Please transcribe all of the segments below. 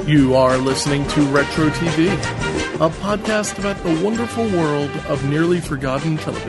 You are listening to Retro TV, a podcast about the wonderful world of nearly forgotten television.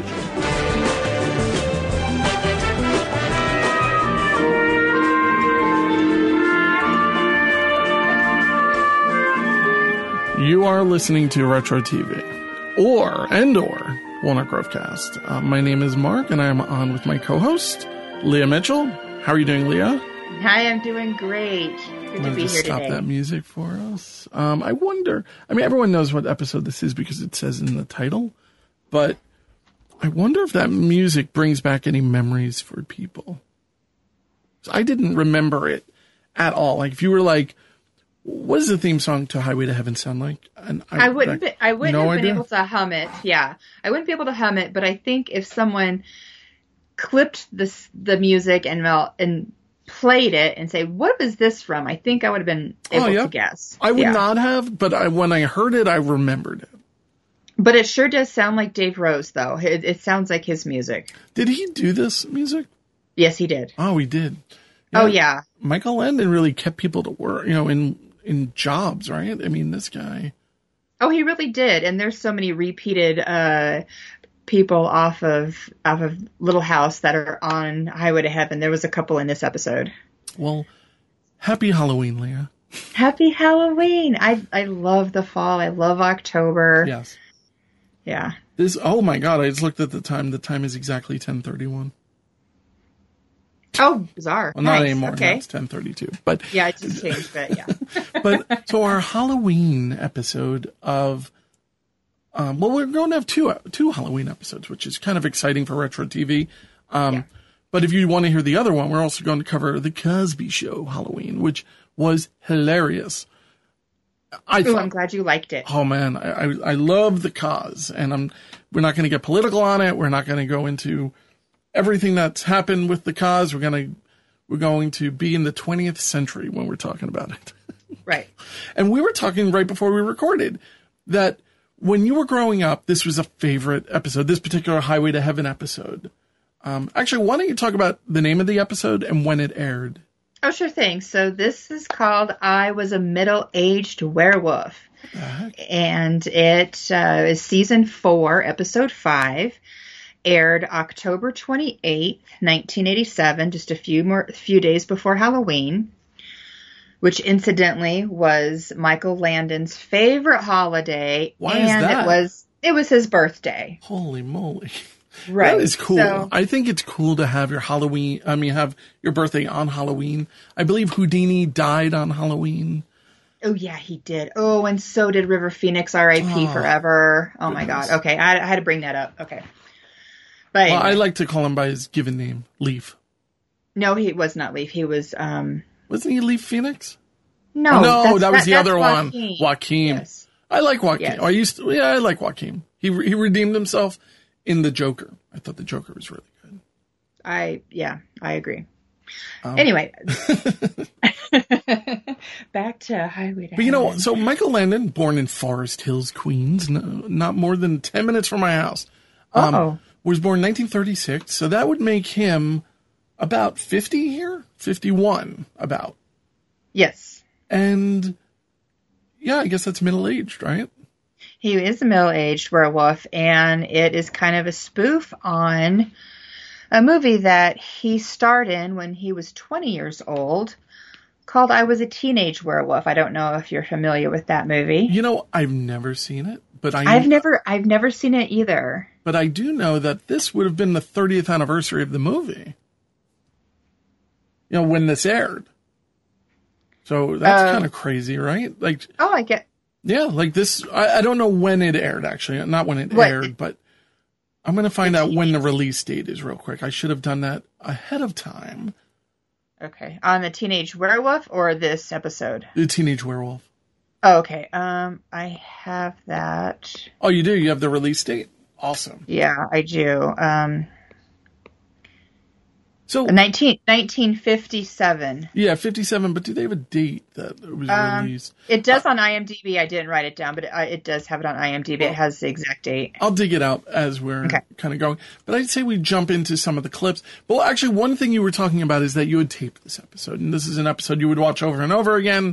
You are listening to Retro TV, or Walnut Grove Cast. My name is Mark, and I am on with my co-host, Leah Mitchell. How are you doing, Leah? Hi, I'm doing great. Good to be here stop today. That music for us. I wonder, everyone knows what episode this is because it says in the title, but I wonder if that music brings back any memories for people. So I didn't remember it at all. Like, if you were like, what does the theme song to Highway to Heaven sound like? And I wouldn't have been able to hum it. Yeah, I wouldn't be able to hum it, but I think if someone clipped the music and played it and say, what was this from? I think I would have been able to guess. I would not have, but when I heard it, I remembered it. But it sure does sound like Dave Rose, though. It sounds like his music. Did he do this music? Yes, he did. Oh, he did. Yeah. Oh, yeah. Michael Landon really kept people to work, in jobs, right? I mean, this guy. Oh, he really did. And there's so many repeated people off of Little House that are on Highway to Heaven. There was a couple in this episode. Well, happy Halloween, Leah. Happy Halloween. I love the fall. I love October. Yes. Yeah. Oh my God, I just looked at the time. The time is exactly 10:31. Oh, bizarre. Well, not nice. anymore. Okay. Now it's 10:32. But yeah, it just changed, but yeah. But so our Halloween episode of we're going to have two Halloween episodes, which is kind of exciting for Retro TV. But if you want to hear the other one, we're also going to cover the Cosby Show Halloween, which was hilarious. I'm glad you liked it. Oh man, I love the cause, and we're not going to get political on it. We're not going to go into everything that's happened with the cause. We're going to be in the 20th century when we're talking about it. Right. And we were talking right before we recorded that when you were growing up, this was a favorite episode, this particular Highway to Heaven episode. Actually, why don't you talk about the name of the episode and when it aired? Oh, sure thing. So this is called I Was a Middle-Aged Werewolf. And it is season 4, episode 5. Aired October 28th, 1987, just a few days before Halloween, which incidentally was Michael Landon's favorite holiday. Why is that? It was his birthday. Holy moly. Right. That is cool. So, I think it's cool to have have your birthday on Halloween. I believe Houdini died on Halloween. Oh, yeah, he did. Oh, and so did River Phoenix, R.I.P. forever. Oh, my God. Okay, I had to bring that up. Okay. But anyway. I like to call him by his given name, Leaf. No, he was not Leaf. He was... Wasn't he Leaf Phoenix? No, that was the other Joaquin. one. Joaquin. Yes. I like Joaquin. Yes. I like Joaquin. He redeemed himself in The Joker. I thought The Joker was really good. I agree. Anyway, back to Highway to Heaven. But so Michael Landon, born in Forest Hills, Queens, not more than 10 minutes from my house, was born in 1936. So that would make him about 50 here, 51 about. Yes. And yeah, I guess that's middle-aged, right? He is a middle-aged werewolf, and it is kind of a spoof on a movie that he starred in when he was 20 years old called I Was a Teenage Werewolf. I don't know if you're familiar with that movie. I've never seen it, but I've never seen it either. But I do know that this would have been the 30th anniversary of the movie. When this aired. So that's kind of crazy, right? Like, oh, I get. Yeah, like this. I don't know when it aired, actually. Not when it aired, but I'm going to find out when the release date is real quick. I should have done that ahead of time. Okay. On the Teenage Werewolf or this episode? The Teenage Werewolf. Oh, okay. I have that. Oh, you do? You have the release date? Awesome. Yeah, I do. So 1957. Yeah, 57. But do they have a date that it was released? It does on IMDb. I didn't write it down, but it does have it on IMDb. It has the exact date. I'll dig it out as we're kind of going. But I'd say we jump into some of the clips. Well, actually, one thing you were talking about is that you had taped this episode, and this is an episode you would watch over and over again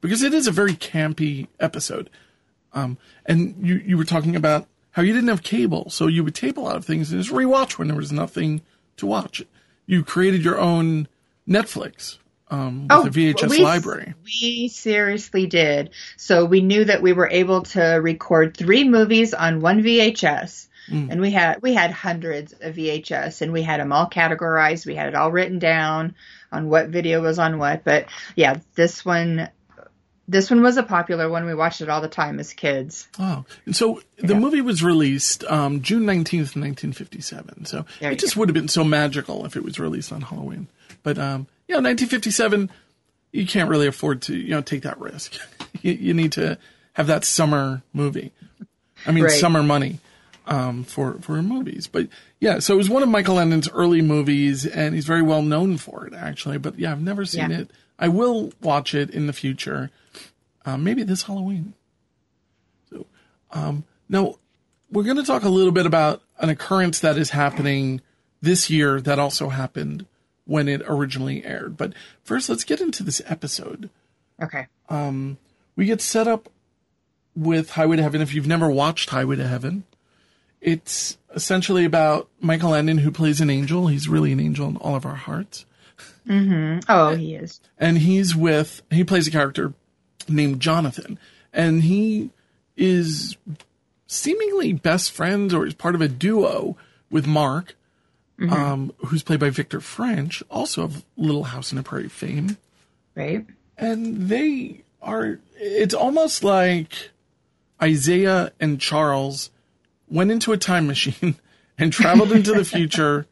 because it is a very campy episode. And you were talking about how you didn't have cable, so you would tape a lot of things and just rewatch when there was nothing to watch. You created your own Netflix with a VHS library. We seriously did. So we knew that we were able to record 3 movies on one VHS. And we had hundreds of VHS, and we had them all categorized. We had it all written down on what video was on what. But yeah, this one was a popular one. We watched it all the time as kids. Oh, and so the movie was released June 19th, 1957. So it just would have been so magical if it was released on Halloween. But 1957, you can't really afford to take that risk. You need to have that summer movie. I mean, summer money. For movies. But yeah, so it was one of Michael Landon's early movies, and he's very well known for it, actually. But yeah, I've never seen it. I will watch it in the future, maybe this Halloween. So now we're going to talk a little bit about an occurrence that is happening this year that also happened when it originally aired. But first, let's get into this episode. Okay. We get set up with Highway to Heaven. If you've never watched Highway to Heaven, it's essentially about Michael Landon, who plays an angel. He's really an angel in all of our hearts. Mm-hmm. Oh, he is. And he plays a character named Jonathan. And he is seemingly best friends, or is part of a duo with Mark, who's played by Victor French, also of Little House on the Prairie fame. Right. And it's almost like Isaiah and Charles went into a time machine and traveled into the future,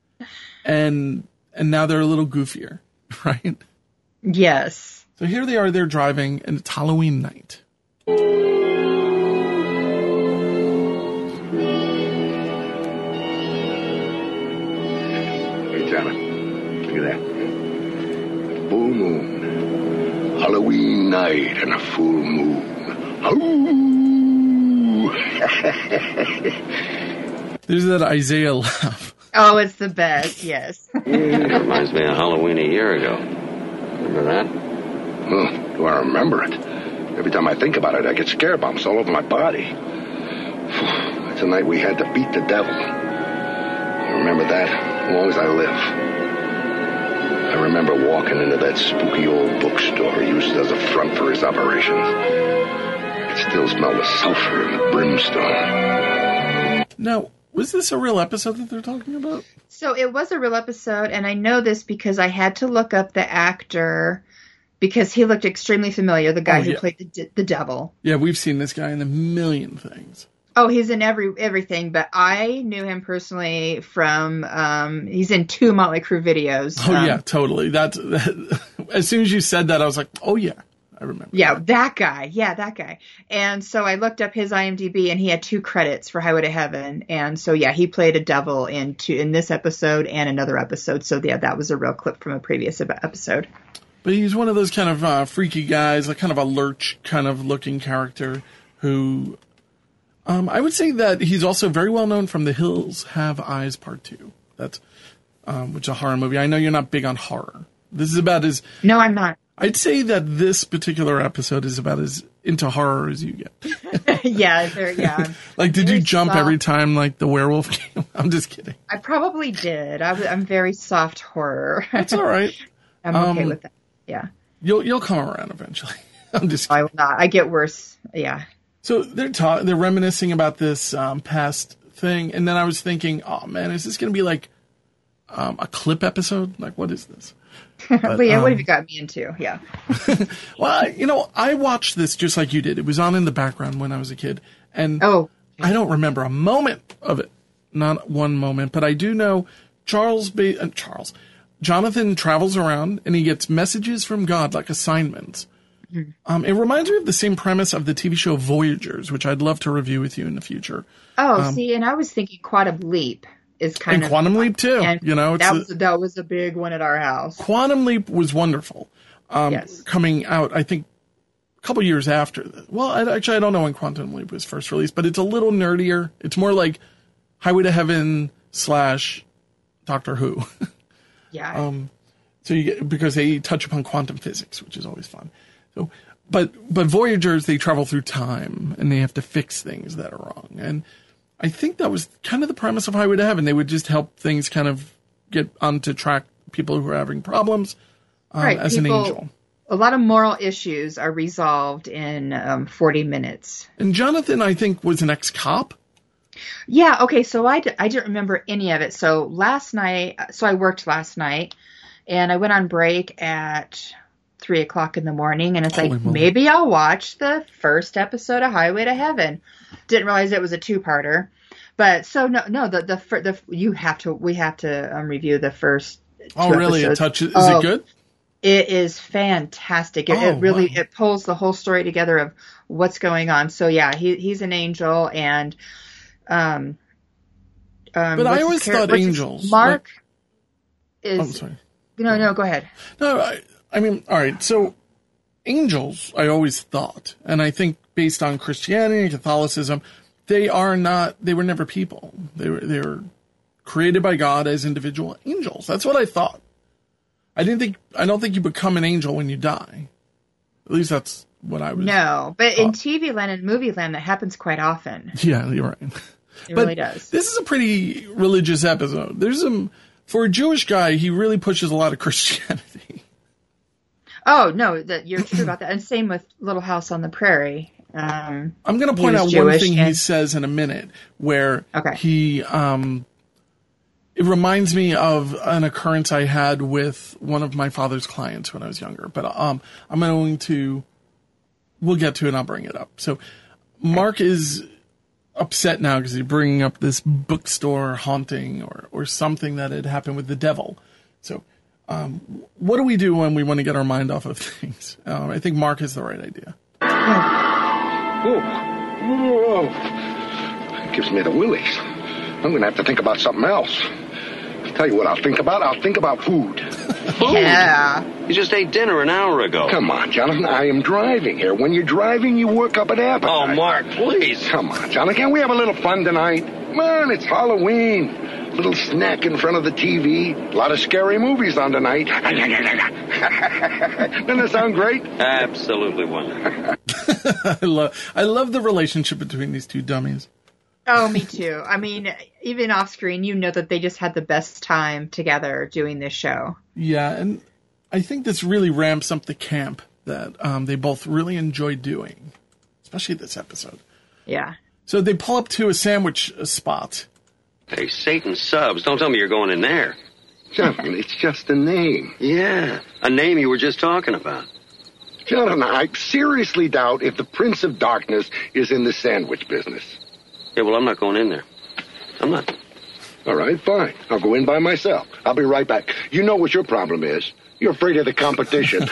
and now they're a little goofier, right? Yes. So here they are, they're driving, and it's Halloween night. Hey, Jonathan, look at that. Full moon. Halloween night and a full moon. Oh! There's that Isaiah laugh. Oh, it's the best, yes. Reminds me of Halloween a year ago. Remember that? Do I remember it? Every time I think about it, I get scare bumps all over my body. It's a night we had to beat the devil. I remember that as long as I live. I remember walking into that spooky old bookstore used as a front for his operations. It still smelled of sulfur and brimstone. Now, was this a real episode that they're talking about? So it was a real episode, and I know this because I had to look up the actor because he looked extremely familiar, the guy who played the devil. Yeah, we've seen this guy in a million things. Oh, he's in everything, but I knew him personally from, he's in 2 Motley Crue videos. Oh, yeah, totally. As soon as you said that, I was like, oh, yeah. I remember. Yeah, that guy. Yeah, that guy. And so I looked up his IMDb, and he had 2 credits for Highway to Heaven. And so, yeah, he played a devil in this episode and another episode. So, yeah, that was a real clip from a previous episode. But he's one of those kind of freaky guys, like kind of a lurch kind of looking character who, I would say that he's also very well known from The Hills Have Eyes Part 2. That's, which is a horror movie. I know you're not big on horror. This is about as... No, I'm not. I'd say that this particular episode is about as into horror as you get. Yeah. Like, did you jump soft every time, like, the werewolf came? I'm just kidding. I probably did. I'm very soft horror. That's all right. I'm okay with that. Yeah. You'll come around eventually. I'm just kidding. I will not. I get worse. Yeah. So they're reminiscing about this past thing, and then I was thinking, oh, man, is this going to be like a clip episode? Like, what is this? But yeah, what have you got me into? Yeah. Well, I watched this just like you did. It was on in the background when I was a kid. And I don't remember a moment of it. Not one moment. But I do know Jonathan travels around and he gets messages from God, like assignments. Mm-hmm. It reminds me of the same premise of the TV show Voyagers, which I'd love to review with you in the future. And I was thinking Quantum Leap. Is kind of Quantum Leap too. And that was a big one at our house. Quantum Leap was wonderful. Yes. Coming out, I think, a couple years after that. Well, I don't know when Quantum Leap was first released, but it's a little nerdier. It's more like Highway to Heaven / Doctor Who. Yeah. So because they touch upon quantum physics, which is always fun. So, but Voyagers, they travel through time and they have to fix things that are wrong. And I think that was kind of the premise of Highway to Heaven. They would just help things kind of get onto track, people who are having problems as an angel. A lot of moral issues are resolved in 40 minutes. And Jonathan, I think, was an ex-cop. Yeah, okay, so I didn't remember any of it. So I worked last night, and I went on break at 3 o'clock in the morning, and it's Holy like, moly. maybe I'll watch the first episode of Highway to Heaven. Didn't realize it was a two-parter. But so we have to review the first two really? episodes. Is it good? It is fantastic. It pulls the whole story together of what's going on. So yeah, he's an angel, and but I always thought angels. Mark is. I'm sorry. No, go ahead. No, I mean, all right. So angels, I always thought, and I think based on Christianity and Catholicism, they were never people. They were created by God as individual angels. That's what I thought. I don't think you become an angel when you die. At least that's what I was. No, but in TV land and movie land, that happens quite often. Yeah, you're right. It really does. This is a pretty religious episode. For a Jewish guy, he really pushes a lot of Christianity. Oh, no, you're true about that. And same with Little House on the Prairie. I'm going to point out one thing he says in a minute where he, it reminds me of an occurrence I had with one of my father's clients when I was younger. But we'll get to it and I'll bring it up. So Mark is upset now because he's bringing up this bookstore haunting or something that had happened with the devil. So what do we do when we want to get our mind off of things? I think Mark has the right idea. Whoa. It gives me the willies. I'm going to have to think about something else. I'll tell you what I'll think about. I'll think about food. Yeah. You just ate dinner an hour ago. Come on, Jonathan. I am driving here. When you're driving, you work up an appetite. Oh, Mark, please. Come on, Jonathan. Can't we have a little fun tonight? Come on, it's Halloween. A little snack in front of the TV. A lot of scary movies on tonight. Doesn't that sound great? Absolutely wonderful. I love the relationship between these two dummies. Oh, me too. I mean, even off screen, you know that they just had the best time together doing this show. Yeah, and I think this really ramps up the camp that they both really enjoy doing, especially this episode. Yeah. So they pull up to a sandwich spot. Hey, Satan Subs, don't tell me you're going in there. Jonathan, it's just a name. Yeah, a name you were just talking about. Jonathan, I seriously doubt if the Prince of Darkness is in the sandwich business. Yeah, well, I'm not going in there. I'm not. All right, fine. I'll go in by myself. I'll be right back. You know what your problem is. You're afraid of the competition.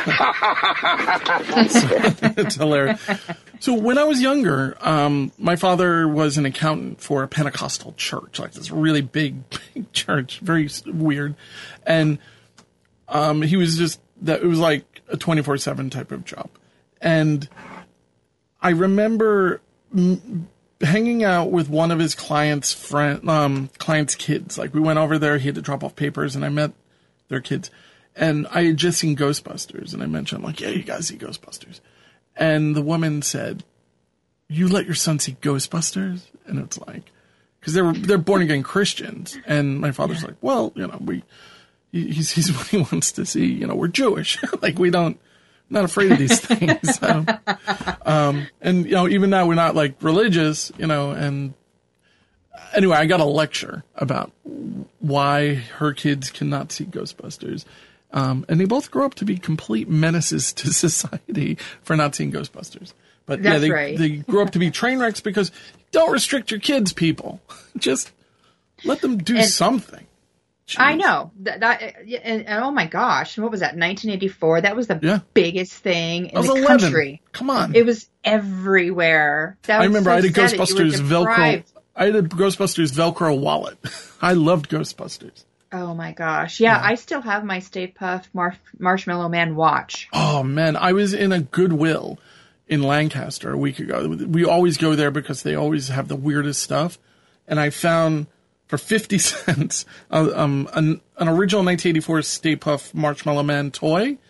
It's hilarious. So when I was younger, my father was an accountant for a Pentecostal church, like this really big church, very weird. And he was it was like a 24/7 type of job. And I remember hanging out with one of his clients' kids. Like we went over there, he had to drop off papers, and I met their kids. And I had just seen Ghostbusters, and I mentioned, like, yeah, you guys see Ghostbusters. And the woman said, you let your son see Ghostbusters? And it's like, because they're born-again Christians. And my father's like, well, you know, he sees what he wants to see. You know, we're Jewish. Like, not afraid of these things. So, and, you know, even now we're not, like, religious, you know, and anyway, I got a lecture about why her kids cannot see Ghostbusters. And they both grow up to be complete menaces to society for not seeing Ghostbusters. But That's yeah, right. they grow up to be train wrecks because don't restrict your kids, people. Just let them do something. Jeez. I know. And oh my gosh, what was that, 1984? That was the biggest thing in the 11. country. Come on. It was everywhere. I remember I had a Ghostbusters Velcro. I had a Ghostbusters Velcro wallet. I loved Ghostbusters. Oh my gosh. Yeah, I still have my Stay Puft Marshmallow Man watch. Oh man, I was in a Goodwill in Lancaster a week ago. We always go there because they always have the weirdest stuff. And I found for 50 cents an original 1984 Stay Puft Marshmallow Man toy.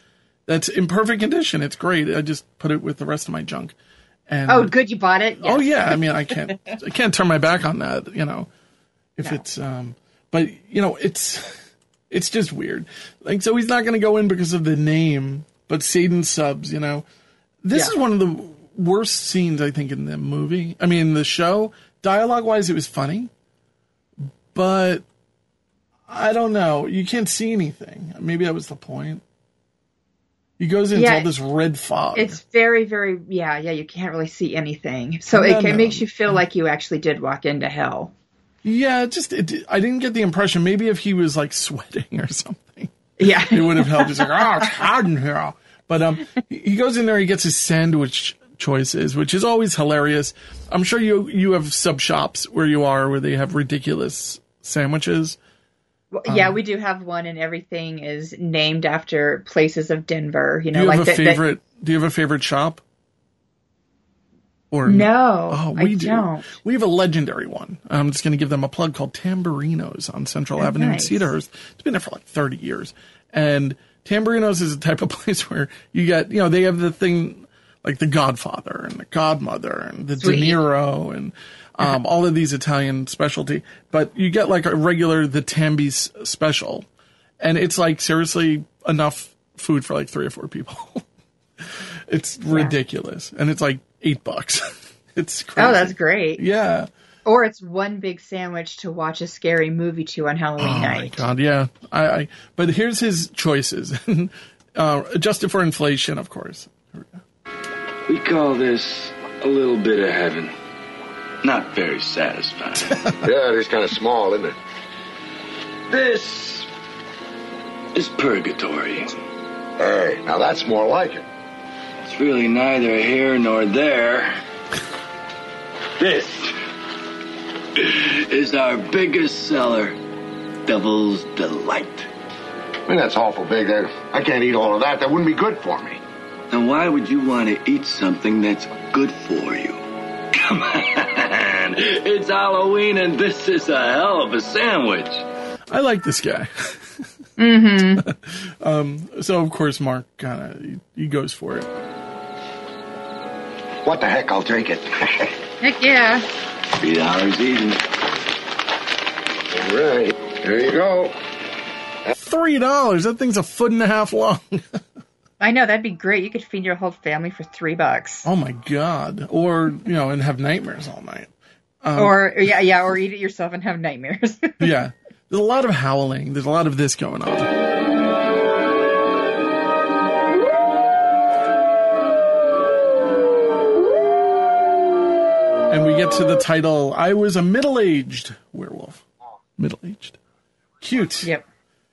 that's in perfect condition. It's great. I just put it with the rest of my junk. And, oh, good. You bought it? Yes. Oh yeah. I mean, I can't turn my back on that, if it's, but it's just weird. Like, so he's not going to go in because of the name, but Satan subs, this is one of the worst scenes, I think, in the movie. I mean, the show, dialogue wise, it was funny, but I don't know. You can't see anything. Maybe that was the point. He goes into all this red fog. It's very, very, you can't really see anything. So it makes you feel like you actually did walk into hell. Yeah, I didn't get the impression. Maybe if he was like sweating or something. Yeah. It would have helped. He's like, it's hot in here. But he goes in there, he gets his sandwich choices, which is always hilarious. I'm sure you have sub shops where you are where they have ridiculous sandwiches. Well, yeah, we do have one, and everything is named after places of Denver. Do you have a favorite shop? Or no, we don't. We have a legendary one. I'm just going to give them a plug called Tamburinos on Central Avenue in Cedarhurst. It's been there for like 30 years. And Tamburinos is a type of place where you get, they have the thing like the Godfather and the Godmother and the De Niro and all of these Italian specialty. But you get like a regular, the Tambi's special. And it's like seriously enough food for like 3 or 4 people. It's ridiculous. And it's like $8. It's crazy. Oh, that's great. Yeah. Or it's one big sandwich to watch a scary movie to on Halloween night. Oh my God, yeah. But here's his choices. Adjusted for inflation, of course. We call this a little bit of heaven. Not very satisfying. Yeah, it is kind of small, isn't it? This is purgatory. Hey, now that's more like it. It's really neither here nor there. This is our biggest seller, Devil's Delight. I mean, that's awful big. I can't eat all of that. That wouldn't be good for me. Then why would you want to eat something that's good for you? Come on. It's Halloween and this is a hell of a sandwich. I like this guy. Mm-hmm. So, of course, Mark he goes for it. What the heck? I'll take it. Heck yeah. $3 even. All right. There you go. $3. That thing's 1.5 feet long. I know, that'd be great. You could feed your whole family for $3. Oh my God. Or, and have nightmares all night. Or eat it yourself and have nightmares. Yeah. There's a lot of howling. There's a lot of this going on. And we get to the title, I Was a Middle-Aged Werewolf. Middle-aged. Cute. Yep.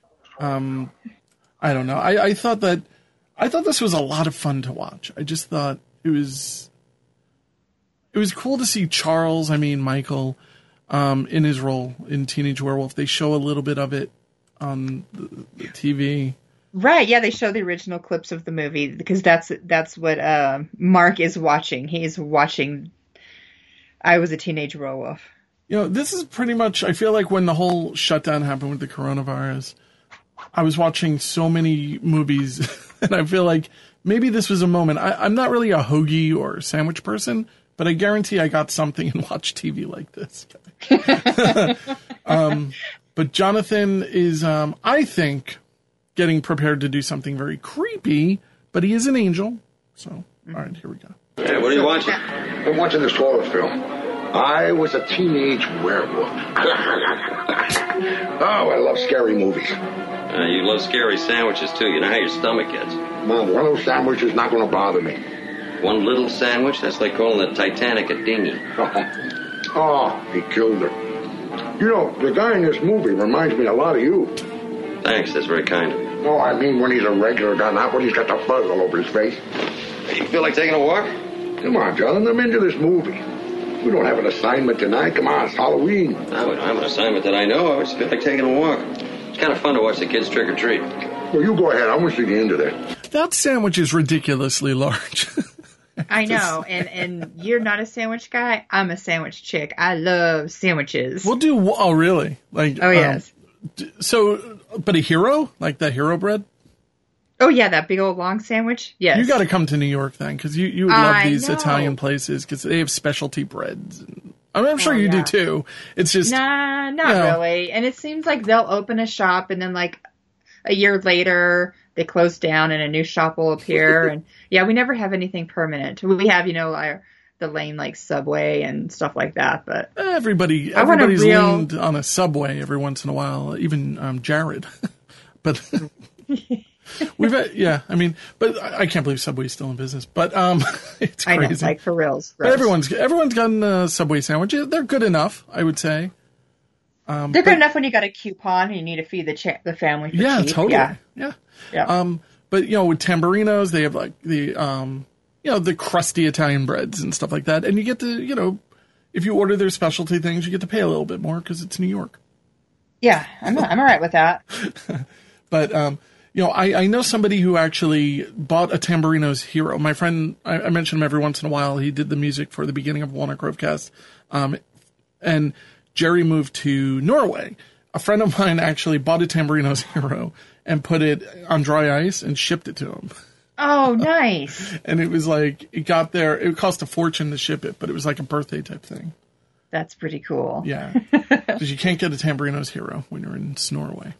I don't know. I thought this was a lot of fun to watch. I just thought it was cool to see Charles, Michael, in his role in Teenage Werewolf. They show a little bit of it on the TV. Right, yeah, they show the original clips of the movie because that's what Mark is watching. He's watching I Was a Teenage Werewolf. This is pretty much, I feel like when the whole shutdown happened with the coronavirus, I was watching so many movies, and I feel like maybe this was a moment. I'm not really a hoagie or sandwich person, but I guarantee I got something and watched TV like this. But Jonathan is, I think, getting prepared to do something very creepy, but he is an angel. So, all right, here we go. Hey, what are you watching? I'm watching this horror film. I Was a Teenage Werewolf. Oh, I love scary movies. You love scary sandwiches, too. You know how your stomach gets. Mom, one of those sandwiches is not going to bother me. One little sandwich? That's like calling the Titanic a dinghy. Oh, he killed her. The guy in this movie reminds me a lot of you. Thanks, that's very kind of you. No, I mean when he's a regular guy, not when he's got the fuzz all over his face. Hey, you feel like taking a walk? Come on, Jonathan, I'm into this movie. We don't have an assignment tonight. Come on, it's Halloween. No, we don't have an assignment that I know of. I just feel like taking a walk. It's kind of fun to watch the kids trick or treat. Well, you go ahead. I want to see the end of that. That sandwich is ridiculously large. I know, and you're not a sandwich guy. I'm a sandwich chick. I love sandwiches. We'll do. Oh, really? Oh, yes. So, but a hero? Like the hero bread? Oh, yeah, that big old long sandwich. Yes. You got to come to New York then, because you would love these know. Italian places, because they have specialty breads. And, I'm sure you do too. It's just not really. And it seems like they'll open a shop, and then like a year later they close down, and a new shop will appear. And yeah, we never have anything permanent. We have, the lane like Subway and stuff like that. But everybody's leaned on a Subway every once in a while, even Jared. But we've had, but I can't believe Subway's still in business. But it's crazy. I know, like for reals. But everyone's gotten a Subway sandwich. They're good enough, I would say. They're good enough when you got a coupon and you need to feed the family. For cheap. Totally. Yeah. But with Tamburinos, they have like the the crusty Italian breads and stuff like that, and you get to if you order their specialty things, you get to pay a little bit more because it's New York. Yeah, I'm all right with that. But I know somebody who actually bought a Tamburino's Hero. My friend, I mention him every once in a while. He did the music for the beginning of Walnut Grove Cast, and Jerry moved to Norway. A friend of mine actually bought a Tamburino's Hero and put it on dry ice and shipped it to him. Oh, nice. And it was like, it got there, it cost a fortune to ship it, but it was like a birthday type thing. That's pretty cool. Yeah. Because you can't get a Tamburino's Hero when you're in Norway.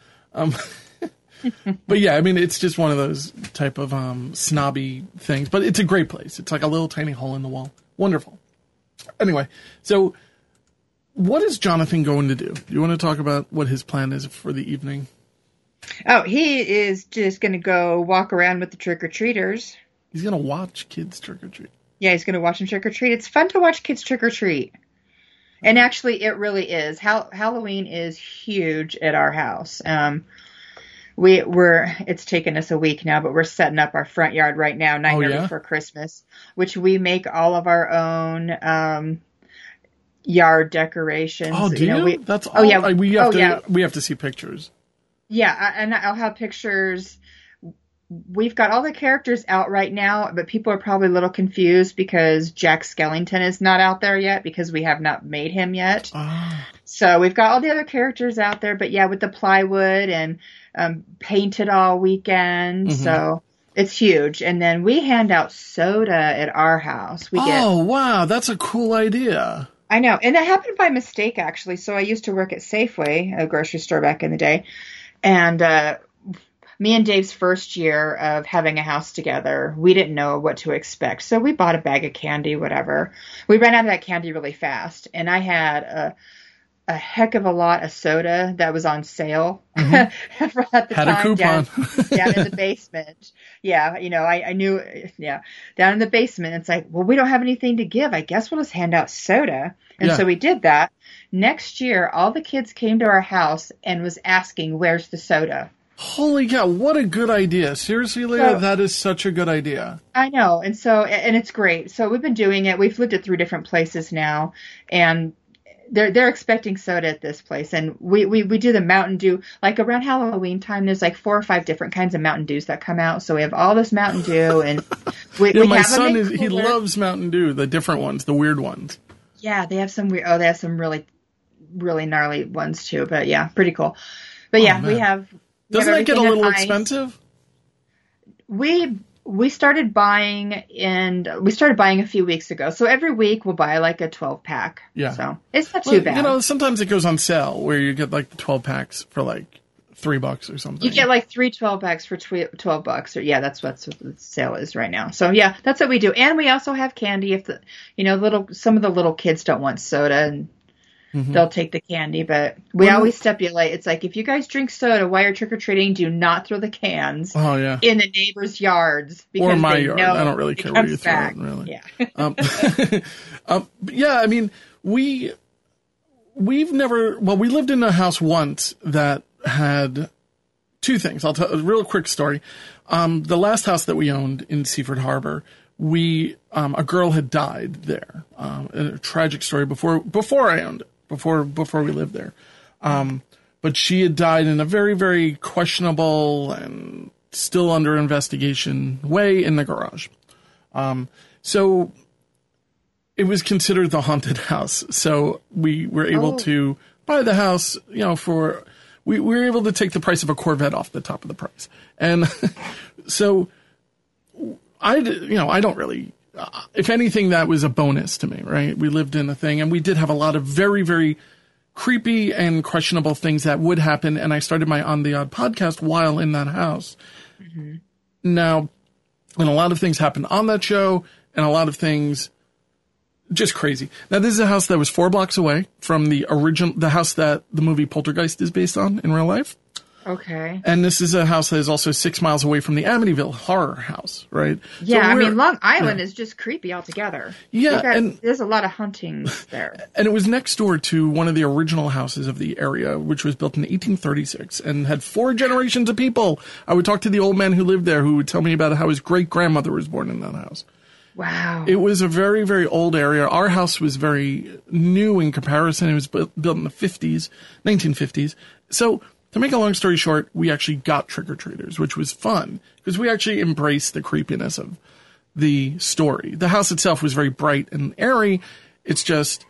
But yeah, it's just one of those type of snobby things. But it's a great place. It's like a little tiny hole in the wall. Wonderful. Anyway, so what is Jonathan going to do? Do you want to talk about what his plan is for the evening? Oh, he is just going to go walk around with the trick-or-treaters. He's going to watch kids trick-or-treat. Yeah, he's going to watch them trick-or-treat. It's fun to watch kids trick-or-treat. And actually, it really is. Halloween is huge at our house. It's taken us a week now, but we're setting up our front yard right now, night before Christmas, which we make all of our own yard decorations. Oh, do you? That's all. Yeah. We have to see pictures. Yeah, and I'll have pictures. We've got all the characters out right now, but people are probably a little confused because Jack Skellington is not out there yet because we have not made him yet. Oh. So we've got all the other characters out there, but yeah, with the plywood and painted all weekend. Mm-hmm. So it's huge. And then we hand out soda at our house. Wow, that's a cool idea. I know. And that happened by mistake, actually. So I used to work at Safeway, a grocery store back in the day. And me and Dave's first year of having a house together, we didn't know what to expect. So we bought a bag of candy, whatever. We ran out of that candy really fast. And I had a heck of a lot of soda that was on sale mm-hmm. at the time. Had a coupon. Down in the basement. Yeah, I knew, down in the basement. It's like, well, we don't have anything to give. I guess we'll just hand out soda. And so we did that. Next year, all the kids came to our house and was asking, where's the soda? Holy cow, what a good idea. Seriously, Leah, that is such a good idea. I know. And it's great. So we've been doing it. We've lived at 3 different places now. And they're expecting soda at this place. And we do the Mountain Dew. Like around Halloween time, there's like 4 or 5 different kinds of Mountain Dews that come out. So we have all this Mountain Dew. And my son, he loves Mountain Dew, the different ones, the weird ones. Yeah, they have some weird. Oh, they have some really, really gnarly ones too. But yeah, pretty cool. But yeah, we have. Doesn't that get a little expensive? We started buying a few weeks ago. So every week we'll buy like a 12-pack. Yeah. So it's not too bad. Sometimes it goes on sale where you get like the 12 packs for like $3 or something. You get like 3 12-packs for $12. Or that's what the sale is right now. So yeah, that's what we do. And we also have candy if some of the little kids don't want soda and mm-hmm. they'll take the candy, but we always stipulate. It's like, if you guys drink soda while you're trick-or-treating, do not throw the cans in the neighbors' yards. Or my yard. I don't really care where you throw it, really. Yeah. We lived in a house once that had 2 things. I'll tell a real quick story. The last house that we owned in Seaford Harbor, a girl had died there. A tragic story before I owned it. Before we lived there. But she had died in a very, very questionable and still under investigation way in the garage. So it was considered the haunted house. So we were able to buy the house, we were able to take the price of a Corvette off the top of the price. And so I don't really, if anything, that was a bonus to me, right? We lived in a thing, and we did have a lot of very, very creepy and questionable things that would happen. And I started my On the Odd podcast while in that house. Mm-hmm. Now, and a lot of things happened on that show, and a lot of things just crazy. Now, this is a house that was 4 blocks away from the house that the movie Poltergeist is based on in real life. Okay. And this is a house that is also 6 miles away from the Amityville horror house, right? Yeah, so Long Island is just creepy altogether. Yeah, and there's a lot of hunting there. And it was next door to one of the original houses of the area, which was built in 1836 and had 4 generations of people. I would talk to the old man who lived there, who would tell me about how his great-grandmother was born in that house. Wow. It was a very, very old area. Our house was very new in comparison. It was built in the 1950s. So, to make a long story short, we actually got trick-or-treaters, which was fun, because we actually embraced the creepiness of the story. The house itself was very bright and airy. It's just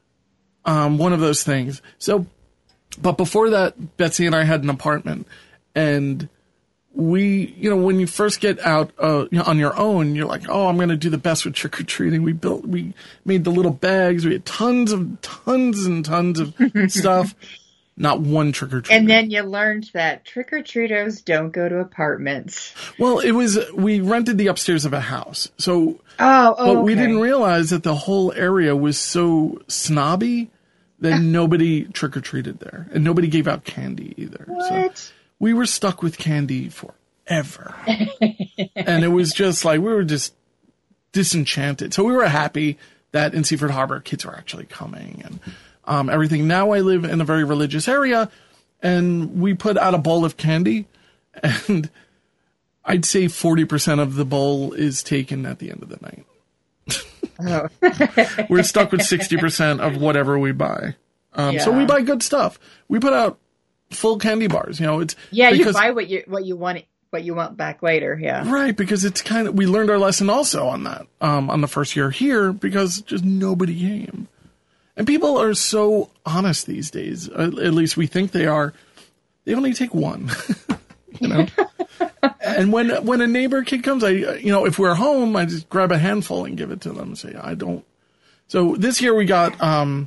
one of those things. So, but before that, Betsy and I had an apartment, and we, when you first get out on your own, you're like, oh, I'm going to do the best with trick-or-treating. We made the little bags. We had tons and tons of stuff. Not one trick-or-treater. And then you learned that trick-or-treaters don't go to apartments. Well, we rented the upstairs of a house. So, but we didn't realize that the whole area was so snobby that nobody trick-or-treated there. And nobody gave out candy either. What? So we were stuck with candy forever. And it was just like, we were just disenchanted. So we were happy that in Seaford Harbor, kids were actually coming and everything. Now I live in a very religious area, and we put out a bowl of candy, and I'd say 40% of the bowl is taken at the end of the night. Oh. We're stuck with 60% of whatever we buy. So we buy good stuff. We put out full candy bars. You buy what you want back later. Yeah, right. Because it's we learned our lesson also on that on the first year here, because just nobody came. And people are so honest these days. At least we think they are. They only take one, And when a neighbor kid comes, if we're home, I just grab a handful and give it to them and say, I don't. So this year we got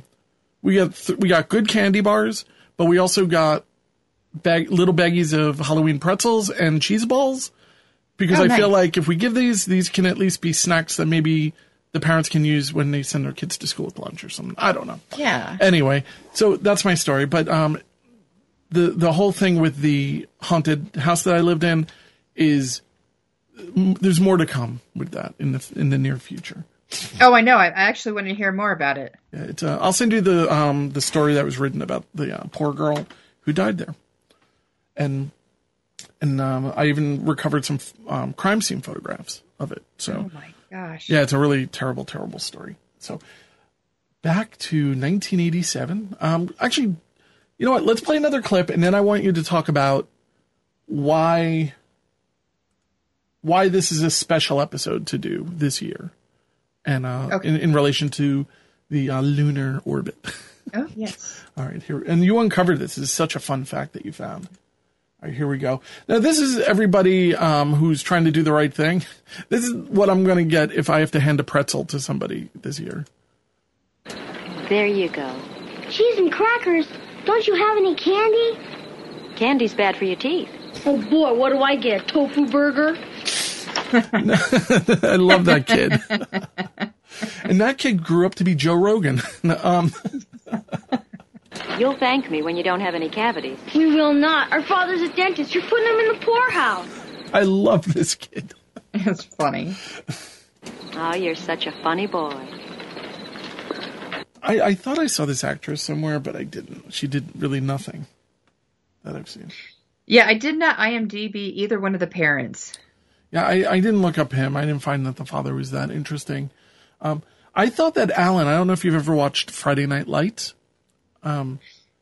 good candy bars, but we also got little baggies of Halloween pretzels and cheese balls, because I feel like if we give these can at least be snacks that maybe the parents can use when they send their kids to school at lunch or something. I don't know. Yeah. Anyway, so that's my story. But the whole thing with the haunted house that I lived in is there's more to come with that in the near future. Oh, I know. I actually want to hear more about it. Yeah, I'll send you the story that was written about the poor girl who died there, and I even recovered some crime scene photographs of it. So. Oh my gosh. Yeah, it's a really terrible, terrible story. So, back to 1987. Actually, you know what? Let's play another clip, and then I want you to talk about why this is a special episode to do this year, and in relation to the lunar orbit. Oh, yes. All right, here. And you uncovered this. This is such a fun fact that you found. All right, here we go. Now, this is everybody who's trying to do the right thing. This is what I'm going to get if I have to hand a pretzel to somebody this year. There you go. Cheese and crackers. Don't you have any candy? Candy's bad for your teeth. Oh, boy, what do I get? Tofu burger? I love that kid. And that kid grew up to be Joe Rogan. You'll thank me when you don't have any cavities. We will not. Our father's a dentist. You're putting him in the poorhouse. I love this kid. It's funny. Oh, you're such a funny boy. I thought I saw this actress somewhere, but I didn't. She did really nothing that I've seen. Yeah, I did not IMDb either one of the parents. Yeah, I didn't look up him. I didn't find that the father was that interesting. I thought that Alan, I don't know if you've ever watched Friday Night Lights. No.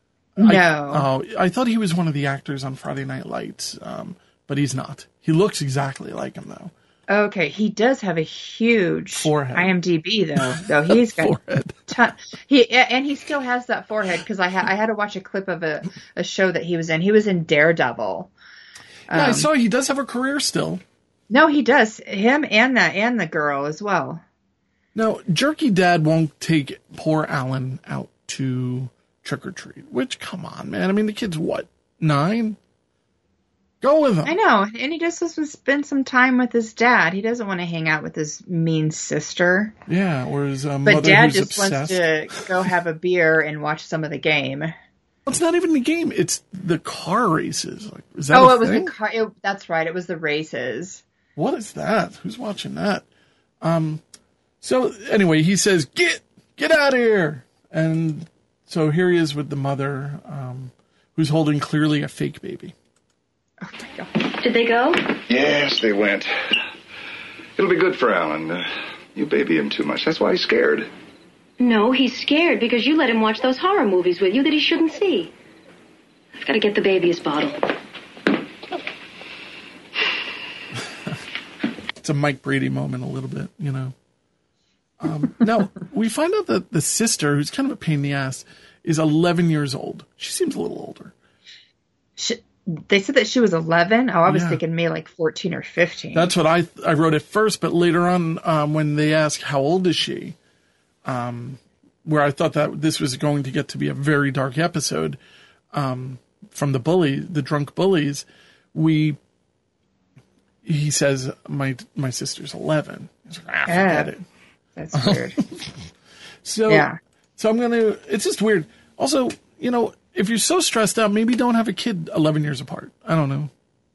I thought he was one of the actors on Friday Night Lights, but he's not. He looks exactly like him, though. Okay, he does have a huge Forehead. IMDb though he's got Forehead. he still has that forehead because I had to watch a clip of a show that he was in. He was in Daredevil. Yeah, I saw he does have a career still. No, he does. Him and the girl as well. Now, Jerky Dad won't take poor Alan out to trick or treat. Which, come on, man. I mean, the kid's what, 9? Go with him. I know, and he just wants to spend some time with his dad. He doesn't want to hang out with his mean sister. Yeah, or his mother but Dad who's just obsessed. wants to go have a beer and watch some of the game. It's not even the game. It's the car races. Like, is that it was thing? the car. That's right. It was the races. What is that? Who's watching that? So anyway, he says, get out of here. And so here he is with the mother, who's holding clearly a fake baby. Oh my God. Did they go? Yes, they went. It'll be good for Alan. You baby him too much. That's why he's scared. No, he's scared because you let him watch those horror movies with you that he shouldn't see. I've got to get the baby his bottle. It's a Mike Brady moment a little bit, you know. Now, we find out that the sister, who's kind of a pain in the ass, is 11 years old. She seems a little older. They said that she was 11. Oh, I was Yeah. thinking maybe like 14 or 15. That's what I wrote at first, but later on, when they ask how old is she, where I thought that this was going to get to be a very dark episode, from the drunk bullies, he says, my sister's 11. He's like, forget it. That's weird. So it's just weird. Also, you know, if you're so stressed out, maybe don't have a kid 11 years apart. I don't know.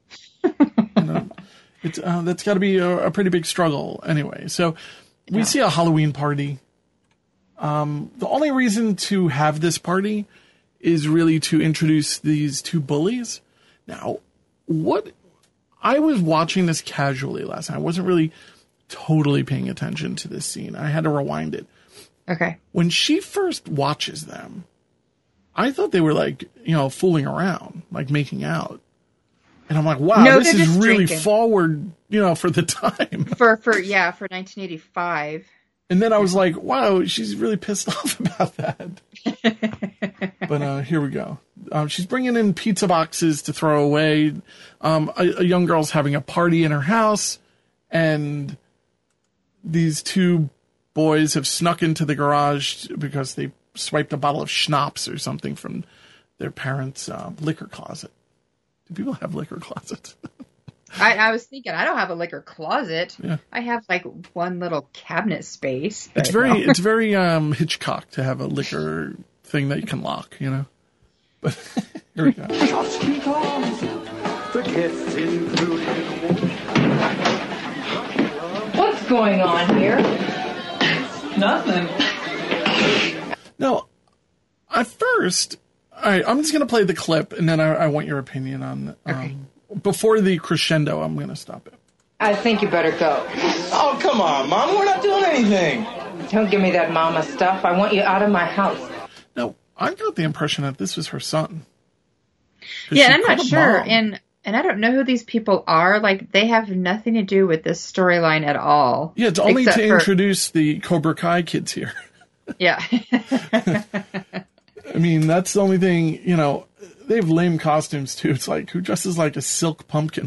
It's that's got to be a pretty big struggle anyway. So we see a Halloween party. The only reason to have this party is really to introduce these two bullies. Now, I was watching this casually last night. I wasn't really totally paying attention to this scene. I had to rewind it. Okay. When she first watches them, I thought they were like, you know, fooling around, like making out. And I'm like, wow, this is really forward, you know, for the time. For 1985. And then I was like, wow, she's really pissed off about that. But here we go. She's bringing in pizza boxes to throw away. A young girl's having a party in her house, and these two boys have snuck into the garage because they swiped a bottle of schnapps or something from their parents' liquor closet. Do people have liquor closets? I was thinking, I don't have a liquor closet. Yeah. I have like one little cabinet space. It's very Hitchcock to have a liquor thing that you can lock, you know. But here we go. Just because the guests included. What's going on here? Nothing. Now, at first, all right, I'm just going to play the clip, and then I want your opinion on Okay. Before the crescendo, I'm going to stop it. I think you better go. Oh, come on, Mom. We're not doing anything. Don't give me that mama stuff. I want you out of my house. Now, I got the impression that this was her son. Yeah, She I'm not called him sure. Mom. And I don't know who these people are. Like, they have nothing to do with this storyline at all. Yeah, it's only except to for- introduce the Cobra Kai kids here. Yeah. I mean, that's the only thing, you know, they have lame costumes too. It's like, who dresses like a silk pumpkin?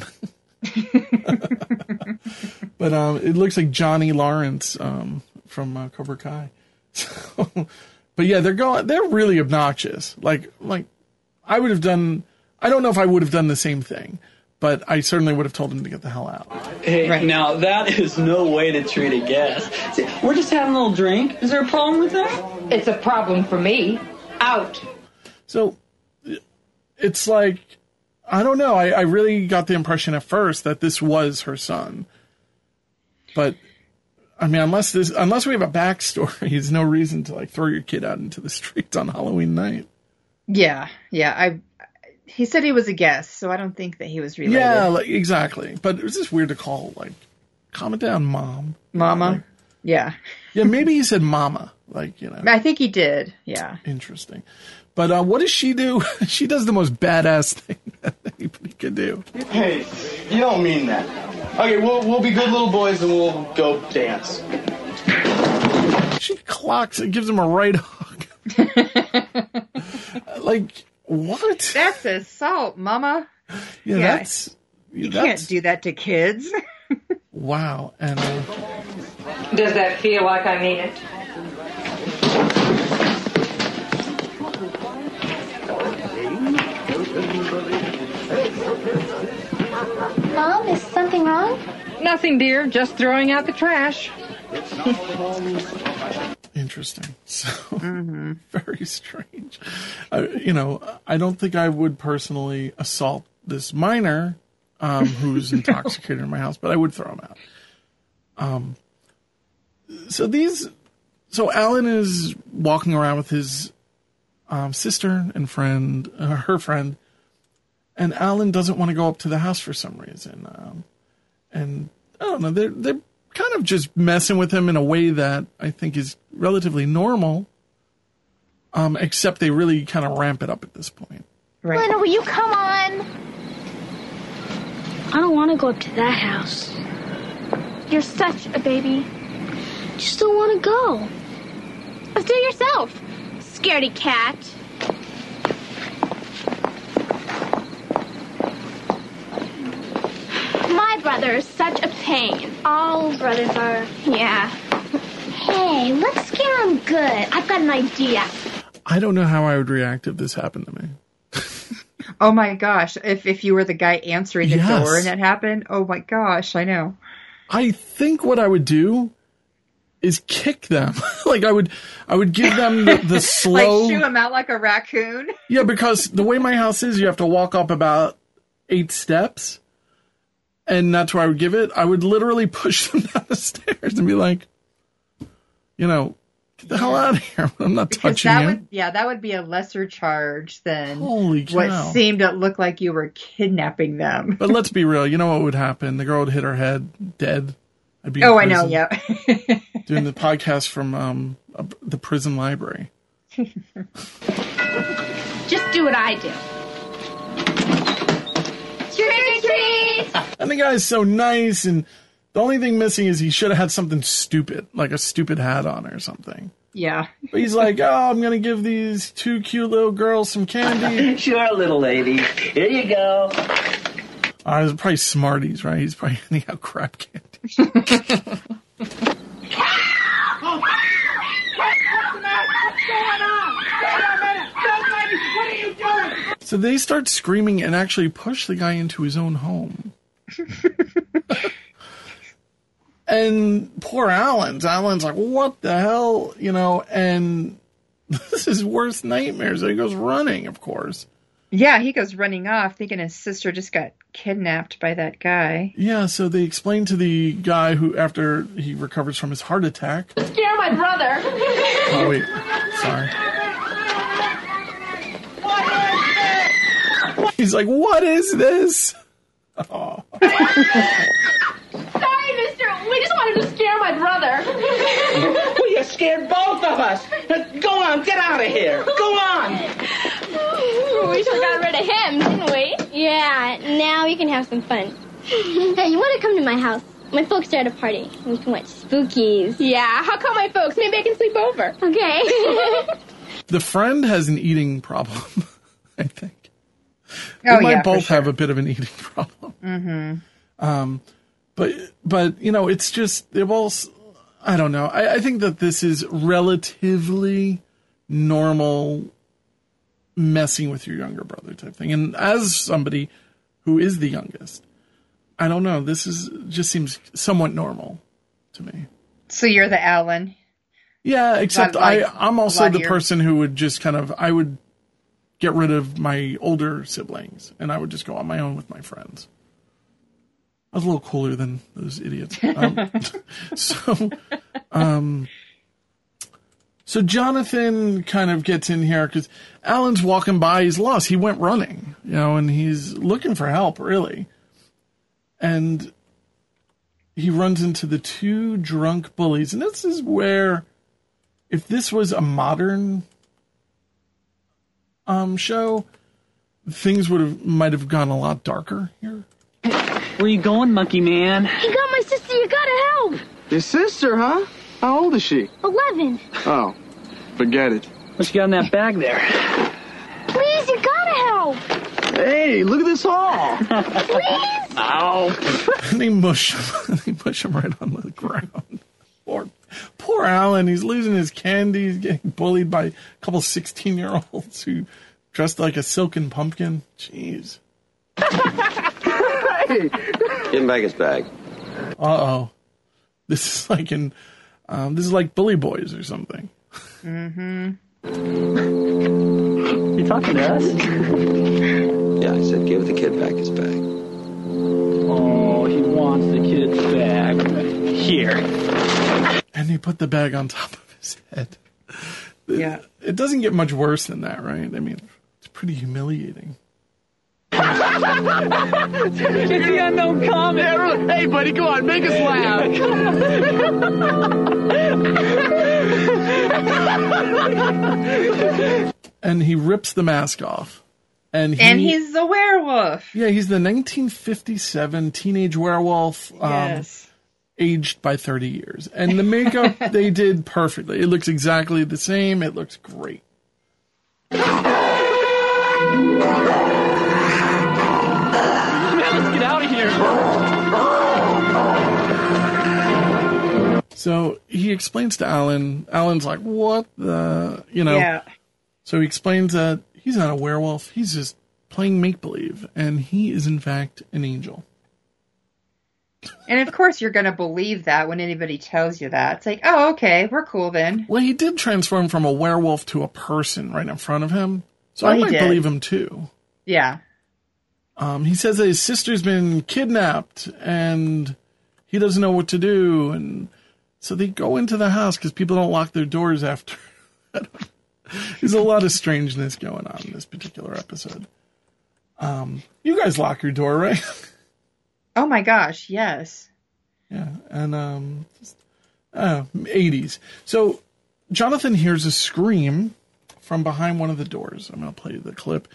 But it looks like Johnny Lawrence from Cobra Kai. So, but yeah, they're really obnoxious. Like I would have done, I don't know if I would have done the same thing, but I certainly would have told him to get the hell out. Hey, now that is no way to treat a guest. See, we're just having a little drink. Is there a problem with that? It's a problem for me. Out. So it's like, I don't know. I really got the impression at first that this was her son. But I mean, unless we have a backstory, there's no reason to like throw your kid out into the streets on Halloween night. Yeah. He said he was a guest, so I don't think that he was related. Yeah, like, exactly. But it was just weird to call, like, calm it down, Mom. Mama. Like, Yeah. yeah, maybe he said Mama. Like, you know. I think he did. Yeah. Interesting. But what does she do? She does the most badass thing that anybody could do. Hey, you don't mean that. Okay, we'll be good little boys and we'll go dance. She clocks and gives him a right hook. Like, what? That's assault, Mama. Yeah, you can't do that to kids. Wow. And Does that feel like I mean it? Mom, is something wrong? Nothing, dear. Just throwing out the trash. interesting. So very strange. I don't think I would personally assault this minor who's intoxicated in my house, but I would throw him out. So Alan is walking around with his sister and friend, her friend, and Alan doesn't want to go up to the house for some reason. And I don't know, they're kind of just messing with him in a way that I think is relatively normal, except they really kind of ramp it up at this point. Right. Lena, will you come on? I don't want to go up to that house. You're such a baby. Just don't want to go. Let's do it yourself, scaredy cat. My brother is such a pain. All brothers are. Yeah. Hey, let's scare him good. I've got an idea. I don't know how I would react if this happened to me. Oh my gosh. If you were the guy answering the door and it happened, oh my gosh, I know. I think what I would do is kick them. Like I would give them the slow... Like shoo them out like a raccoon? Yeah, because the way my house is, you have to walk up about 8 steps. And that's where I would give it. I would literally push them down the stairs and be like, get the hell out of here. I'm not touching you. That would be a lesser charge than Holy cow. What seemed to look like you were kidnapping them. But let's be real. You know what would happen? The girl would hit her head, dead. I'd be I know, yeah. Doing the podcast from the prison library. Just do what I do. Trick or treat! And the guy's so nice, and the only thing missing is he should have had something stupid, like a stupid hat on or something. Yeah. But he's like, I'm going to give these 2 cute little girls some candy. Sure, little lady. Here you go. It's probably Smarties, right? He's probably handing out crap candy. So they start screaming and actually push the guy into his own home. And poor Alan's like, what the hell? And this is his worst nightmare. So he goes running, of course. Yeah, he goes running off thinking his sister just got kidnapped by that guy. Yeah, so they explain to the guy who, after he recovers from his heart attack... Scare my brother. Oh, wait. Sorry. He's like, what is this? Oh. Sorry, mister. We just wanted to scare my brother. Well, you scared both of us. Go on, get out of here. Go on. We sure got rid of him, didn't we? Yeah, now we can have some fun. Hey, you want to come to my house? My folks are at a party. We can watch Spookies. Yeah, how come my folks? Maybe I can sleep over. Okay. The friend has an eating problem, I think. They might both have a bit of an eating problem. Mm-hmm. But it's just, they've all, I don't know. I think that this is relatively normal messing with your younger brother type thing. And as somebody who is the youngest, I don't know. This just seems somewhat normal to me. So you're the Alan. Yeah, except I'm also the person who would just I would get rid of my older siblings and I would just go on my own with my friends. I was a little cooler than those idiots. So Jonathan kind of gets in here because Alan's walking by. He's lost. He went running, and he's looking for help, really. And he runs into the 2 drunk bullies. And this is where, if this was a modern show, things might have gone a lot darker here. Where you going, monkey man? He got my sister. You gotta help. Your sister, huh? How old is she? 11. Oh, forget it. What you got in that bag there? Please, you gotta help. Hey, look at this haul. Please. Ow. And they mush him right on the ground. Poor Alan. He's losing his candy. He's getting bullied by a couple 16-year-olds who dressed like a silken pumpkin. Jeez. Hey. Give him back his bag. Uh-oh. This is like Bully Boys or something. Mm-hmm. You talking to us? Yeah, I said give the kid back his bag. Oh, he wants the kid's bag. Here. And he put the bag on top of his head. Yeah. It doesn't get much worse than that, right? I mean, it's pretty humiliating. It's the unknown comet. Yeah, hey, buddy, go on, make us laugh. And he rips the mask off. And he's the werewolf. Yeah, he's the 1957 teenage werewolf. Yes. Aged by 30 years. And the makeup they did perfectly. It looks exactly the same. It looks great. Let's get out of here. So he explains to Alan. Alan's like, what the, Yeah. So he explains that he's not a werewolf. He's just playing make-believe. And he is, in fact, an angel. And of course you're going to believe that when anybody tells you that. It's like, oh, okay, we're cool then. Well, he did transform from a werewolf to a person right in front of him. So Well, I might believe him, too. Yeah. He says that his sister's been kidnapped and he doesn't know what to do. And so they go into the house because people don't lock their doors after. There's a lot of strangeness going on in this particular episode. You guys lock your door, right? Oh my gosh, yes. Yeah, and 80s. So Jonathan hears a scream from behind one of the doors. I'm going to play the clip.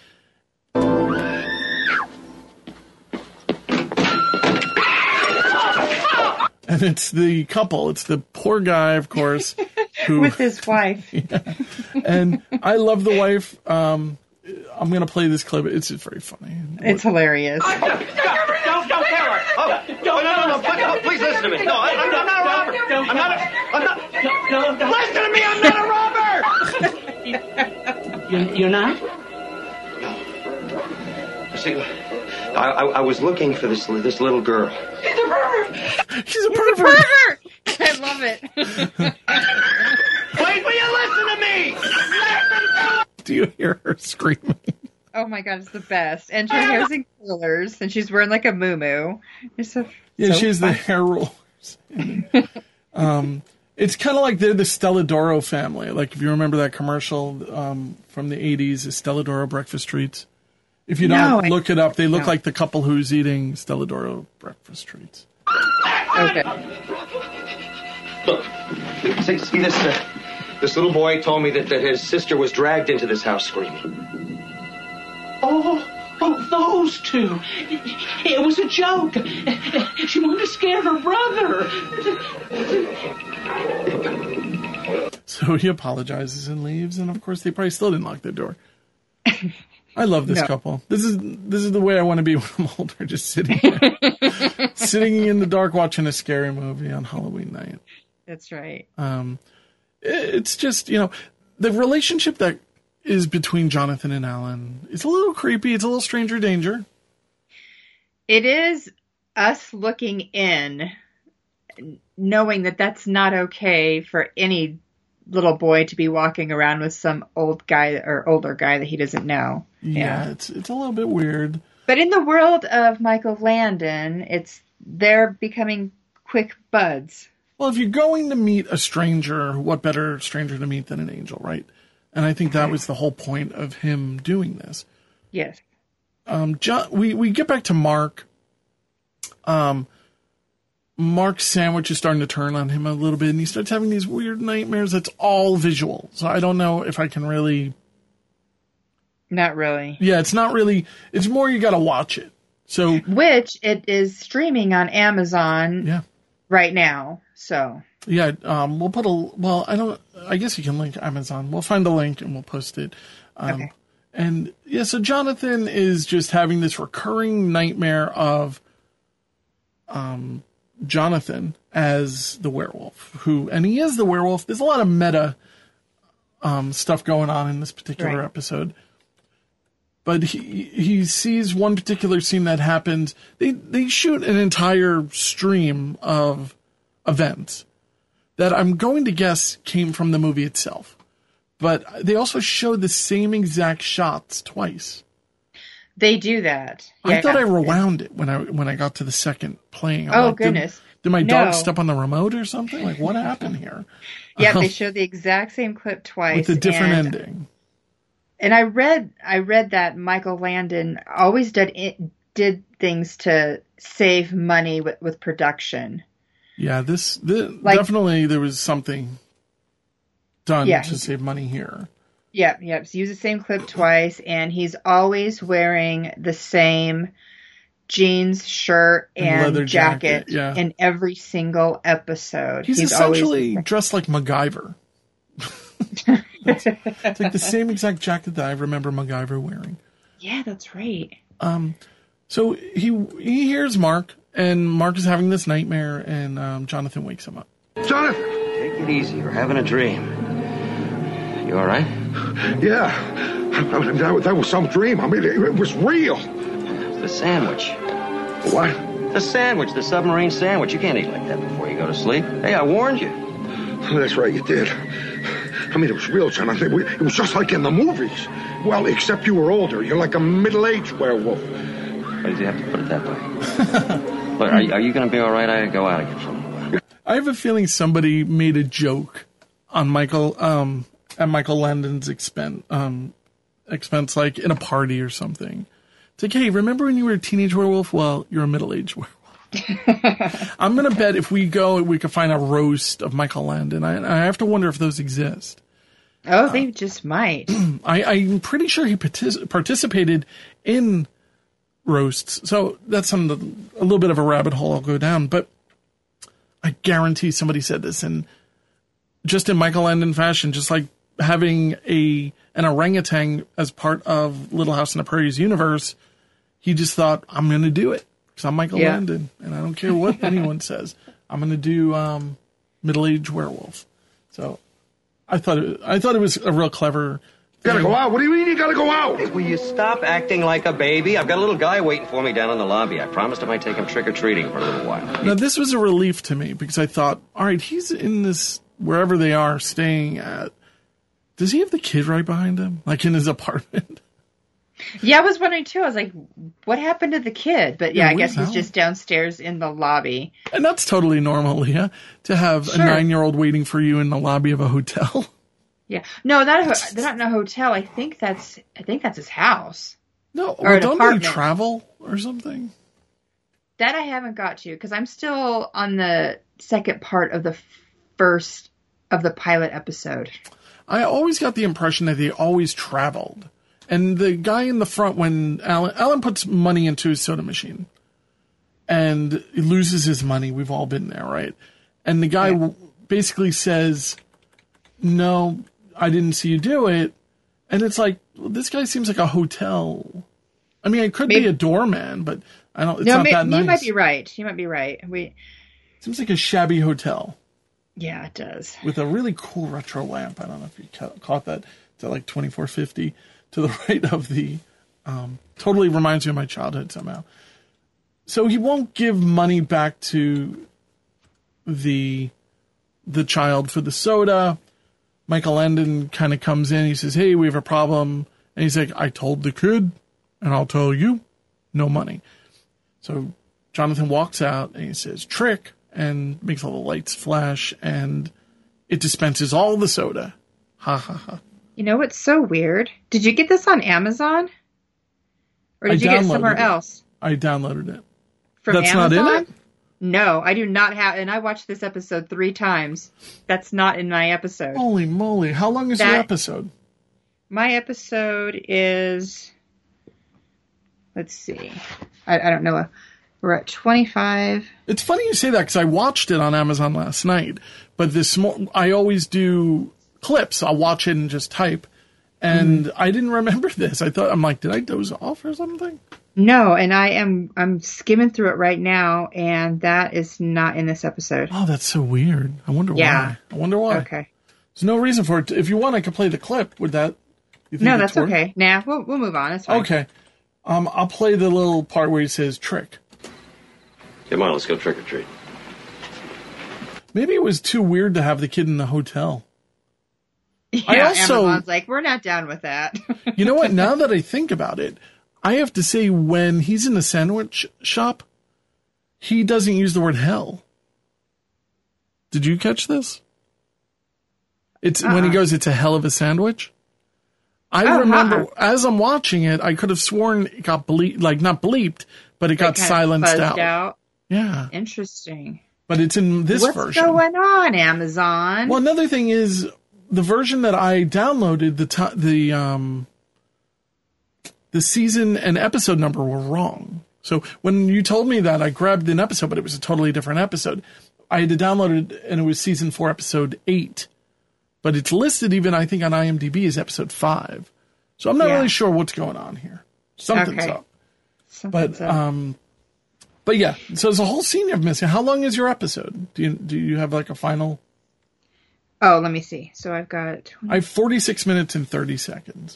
And it's the couple. It's the poor guy, of course, who with his wife. Yeah. And I love the wife. I'm going to play this clip. It's just very funny. It's hilarious. Don't tell her. Oh, no. Please listen to me. No, I'm not a robber. I'm not. Listen to me. I'm not a robber. You're not? See, I was looking for this little girl. She's a pervert. I love it. Wait, will you listen to me? Do you hear her screaming? Oh my god, it's the best. And her hair's in curlers, and she's wearing like a muumuu. It's so she has the hair rollers. It's kind of like they're the Stelladoro family. Like if you remember that commercial from the 80s, the Stelladoro breakfast treats. If you don't look it up, they look like the couple who's eating Stelladoro breakfast treats. Okay. Look, see this little boy told me that his sister was dragged into this house screaming. Oh, those two. It was a joke. She wanted to scare her brother. So he apologizes and leaves, and of course they probably still didn't lock their door. I love this couple. This is the way I want to be when I'm older, just sitting there, sitting in the dark watching a scary movie on Halloween night. That's right. It's just, the relationship that is between Jonathan and Alan. It's a little creepy. It's a little stranger danger. It is us looking in, knowing that that's not okay for any little boy to be walking around with some old guy or older guy that he doesn't know. Yeah, it's a little bit weird. But in the world of Michael Landon, they're becoming quick buds. Well, if you're going to meet a stranger, what better stranger to meet than an angel, right? And I think that was the whole point of him doing this. Yes. We get back to Mark. Mark's sandwich is starting to turn on him a little bit, and he starts having these weird nightmares. That's all visual. So I don't know if I can really... Not really. Yeah, it's not really... It's more you got to watch it. So, which it is streaming on Amazon right now. So yeah, we'll put I guess you can link Amazon. We'll find the link and we'll post it. Okay. And yeah, so Jonathan is just having this recurring nightmare of Jonathan as the werewolf, and he is the werewolf. There's a lot of meta stuff going on in this particular episode. But he sees one particular scene that happens. They shoot an entire stream of events that I'm going to guess came from the movie itself. But they also showed the same exact shots twice. They do that. Yeah, I thought I rewound it when I got to the second playing. I'm like, goodness. Did my dog step on the remote or something? Like, what happened here? Yeah, they showed the exact same clip twice. With a different ending. And I read that Michael Landon always did things to save money with production. Yeah, this definitely there was something done to save money here. Yeah. So use the same clip twice, and he's always wearing the same jeans, shirt, and leather jacket in every single episode. He's essentially dressed like MacGyver. It's like the same exact jacket that I remember MacGyver wearing. Yeah, that's right. So he hears Mark, and Mark is having this nightmare, and Jonathan wakes him up. Jonathan! Take it easy. You're having a dream. You all right? Yeah. That was some dream. I mean, it was real. The sandwich. What? The sandwich, the submarine sandwich. You can't eat like that before you go to sleep. Hey, I warned you. Oh, that's right, you did. I mean, it was real, Jonathan. It was just like in the movies. Well, except you were older. You're like a middle-aged werewolf. Why did you have to put it that way? Look, are you going to be all right? I go out again for a little while. I have a feeling somebody made a joke on Michael at Michael Landon's expense, like in a party or something. It's like, hey, remember when you were a teenage werewolf? Well, you're a middle-aged werewolf. I'm going to bet if we go, we could find a roast of Michael Landon. I have to wonder if those exist. Oh, they just might. I'm pretty sure he participated in roasts. So that's a little bit of a rabbit hole I'll go down. But I guarantee somebody said this. And just in Michael Landon fashion, just like having an orangutan as part of Little House on the Prairie's universe, he just thought, I'm going to do it. Because I'm Michael Landon, and I don't care what anyone says. I'm going to do middle-aged werewolf. So I thought it was a real clever thing. Gotta go out? What do you mean you gotta go out? Hey, will you stop acting like a baby? I've got a little guy waiting for me down in the lobby. I promised I might take him trick-or-treating for a little while. Now, this was a relief to me, because I thought, all right, he's in this, wherever they are staying at. Does he have the kid right behind him? Like in his apartment? Yeah, I was wondering too. I was like, what happened to the kid? But yeah, I guess he's just downstairs in the lobby. And that's totally normal, Leah, to have a 9-year-old waiting for you in the lobby of a hotel. Yeah. No, they're not in a hotel. I think that's his house. No, or don't they travel or something? That I haven't got to, because I'm still on the second part of the first of the pilot episode. I always got the impression that they always traveled. And the guy in the front, when Alan puts money into his soda machine and he loses his money, we've all been there, right? And the guy basically says, no, I didn't see you do it. And it's like, well, this guy seems like a hotel. I mean, it could be a doorman, but I don't. It's not that nice. You might be right. You might be right. Seems like a shabby hotel. Yeah, it does. With a really cool retro lamp. I don't know if you caught that. It's at like $24.50 to the right of the. Totally reminds me of my childhood somehow. So he won't give money back to the child for the soda. Michael Landon kind of comes in. He says, "Hey, we have a problem." And he's like, "I told the kid, and I'll tell you, no money." So Jonathan walks out and he says, "Trick," and makes all the lights flash, and it dispenses all the soda. Ha ha ha. You know what's so weird? Did you get this on Amazon? Or did you get it somewhere else? I downloaded it. From That's Amazon? not in it? No, I do not have, and I watched this episode 3 times. That's not in my episode. Holy moly. How long is your episode? My episode is, let's see. I don't know. We're at 25. It's funny you say that because I watched it on Amazon last night, but I always do clips. I'll watch it and just type. And I didn't remember this. I'm like, did I doze off or something? No, and I'm skimming through it right now, and that is not in this episode. Oh, that's so weird. I wonder why. Okay. There's no reason for it. If you want, I could play the clip. Would that? No, that's okay. Nah, we'll move on. It's fine. Okay. I'll play the little part where he says trick. Come on, let's go trick or treat. Maybe it was too weird to have the kid in the hotel. Yeah, Amazon's like, we're not down with that. You know what? Now that I think about it, I have to say when he's in the sandwich shop, he doesn't use the word hell. Did you catch this? It's when he goes, it's a hell of a sandwich. I remember as I'm watching it, I could have sworn it got not bleeped, but it got silenced out. Yeah. Interesting. But it's in this version. What's going on, Amazon? Well, another thing is the version that I downloaded, the season and episode number were wrong. So when you told me that, I grabbed an episode, but it was a totally different episode. I had to download it, and it was season 4, episode 8. But it's listed even, I think, on IMDb as episode 5. So I'm not really sure what's going on here. Something's up. But yeah, so there's a whole scene you're missing. How long is your episode? Do you have like a final? Oh, let me see. So I've got... I have 46 minutes and 30 seconds.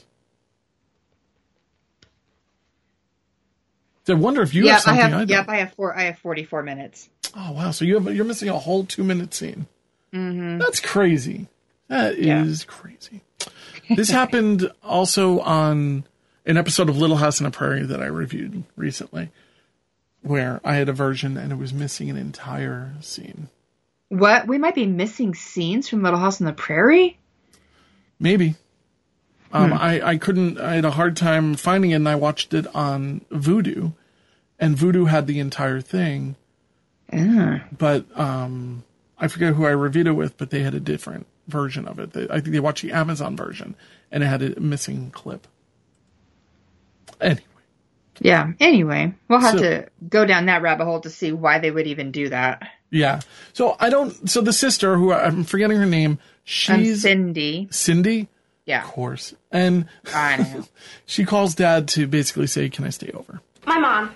So I wonder if you have something. I have 44 minutes. Oh wow! So you're missing a whole 2-minute scene. Mm-hmm. That's crazy. That is crazy. This happened also on an episode of Little House on the Prairie that I reviewed recently, where I had a version and it was missing an entire scene. What? We might be missing scenes from Little House on the Prairie? Maybe. I couldn't, I had a hard time finding it, and I watched it on Vudu, and Vudu had the entire thing. But I forget who I reviewed it with, but they had a different version of it. I think they watched the Amazon version, and it had a missing clip. Anyway. Yeah, anyway. We'll have to go down that rabbit hole to see why they would even do that. Yeah. So the sister, who I'm forgetting her name, she's... Cindy. Cindy? Yeah. Of course. And I know. She calls Dad to basically say, can I stay over? My mom.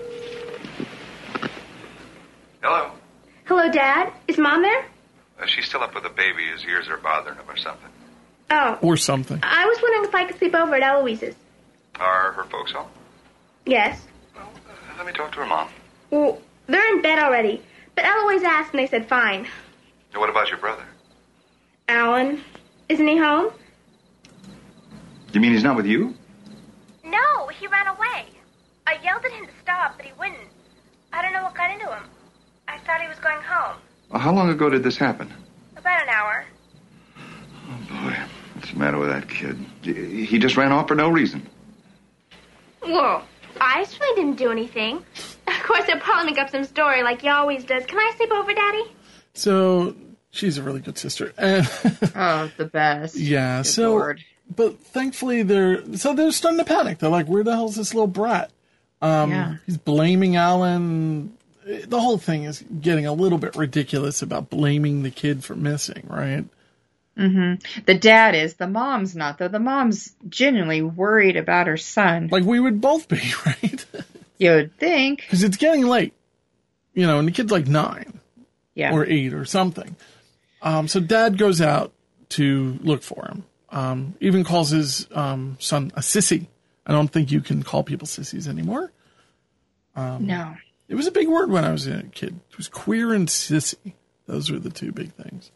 Hello. Hello, Dad. Is Mom there? She's still up with the baby. His ears are bothering him or something. Oh. Or something. I was wondering if I could sleep over at Eloise's. Are her folks home? Yes. Well, let me talk to her mom. Well, they're in bed already. But Eloise asked and they said fine. Now, what about your brother? Alan, isn't he home? You mean he's not with you? No, he ran away. I yelled at him to stop, but he wouldn't. I don't know what got into him. I thought he was going home. Well, how long ago did this happen? About an hour. Oh, boy. What's the matter with that kid? He just ran off for no reason. Whoa. I certainly didn't do anything. Of course, he'll probably make up some story like he always does. Can I sleep over, Daddy? So, she's a really good sister. Oh, the best. Yeah, Good Lord. But thankfully they're starting to panic. They're like, where the hell's this little brat? He's blaming Alan. The whole thing is getting a little bit ridiculous about blaming the kid for missing, right? Mm-hmm. The dad is. The mom's not, though. The mom's genuinely worried about her son. Like we would both be, right? You would think. Because it's getting late. And the kid's like 9. Yeah. Or 8 or something. So Dad goes out to look for him. Even calls his son a sissy. I don't think you can call people sissies anymore. No. It was a big word when I was a kid. It was queer and sissy. Those were the two big things.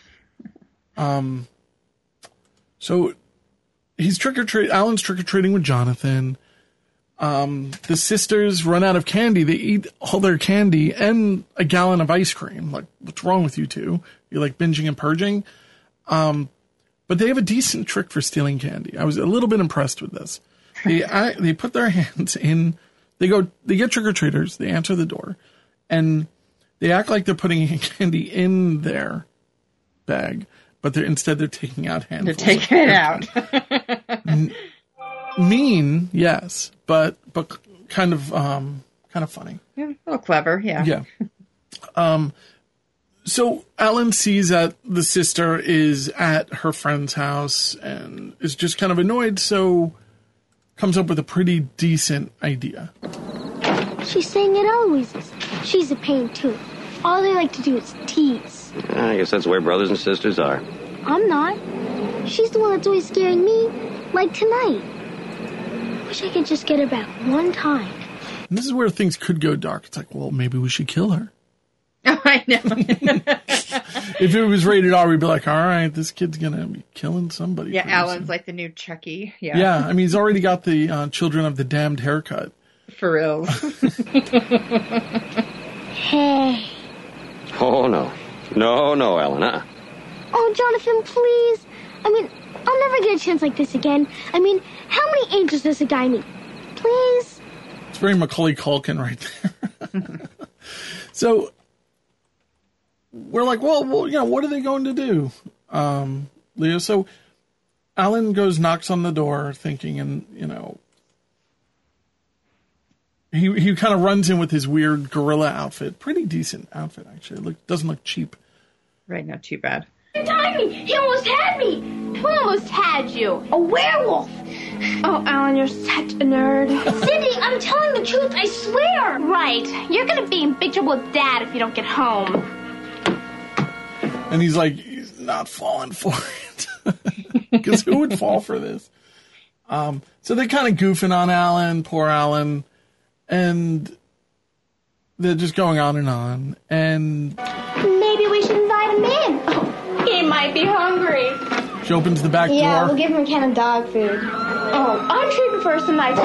So he's Alan's trick-or-treating with Jonathan. The sisters run out of candy. They eat all their candy and a gallon of ice cream. Like, what's wrong with you two? You're like binging and purging. But they have a decent trick for stealing candy. I was a little bit impressed with this. They put their hands in. They get trick-or-treaters. They answer the door, and they act like they're putting candy in their bag, but they're taking out handfuls. They're taking it out. Mean, yes, but kind of kind of funny. Yeah, a little clever, yeah. Yeah. So Alan sees that the sister is at her friend's house and is just kind of annoyed, so comes up with a pretty decent idea. She's saying it always is. She's a pain, too. All they like to do is tease. I guess that's the way brothers and sisters are. I'm not. She's the one that's always scaring me, like tonight. Wish I could just get her back one time. And this is where things could go dark. It's like, well, maybe we should kill her. Oh, I know. If it was rated R, we'd be like, all right, this kid's going to be killing somebody. Yeah, Alan's like the new Chucky. Yeah. Yeah, I mean, he's already got the Children of the Damned haircut. For real. Hey. Oh, no. No, Alan. Oh, Jonathan, please. I mean, I'll never get a chance like this again. I mean, how many angels does a guy need? Please? It's very Macaulay Culkin right there. So we're like, well, you know, what are they going to do, Leo? So Alan knocks on the door thinking, and, you know, he kind of runs in with his weird gorilla outfit. Pretty decent outfit, actually. Doesn't look cheap. Right, not too bad. He tied me! He almost had me! Who almost had you? A werewolf! Oh, Alan, you're such a nerd. Cindy, I'm telling the truth, I swear! Right. You're gonna be in big trouble with Dad if you don't get home. And he's like, he's not falling for it. Because who would fall for this? So they're kind of goofing on Alan, poor Alan. And they're just going on. And maybe we should invite him in. Oh, he might be hungry. She opens the back Yeah, door. we'll give him a can of dog food. Oh, I'm treating for some nice.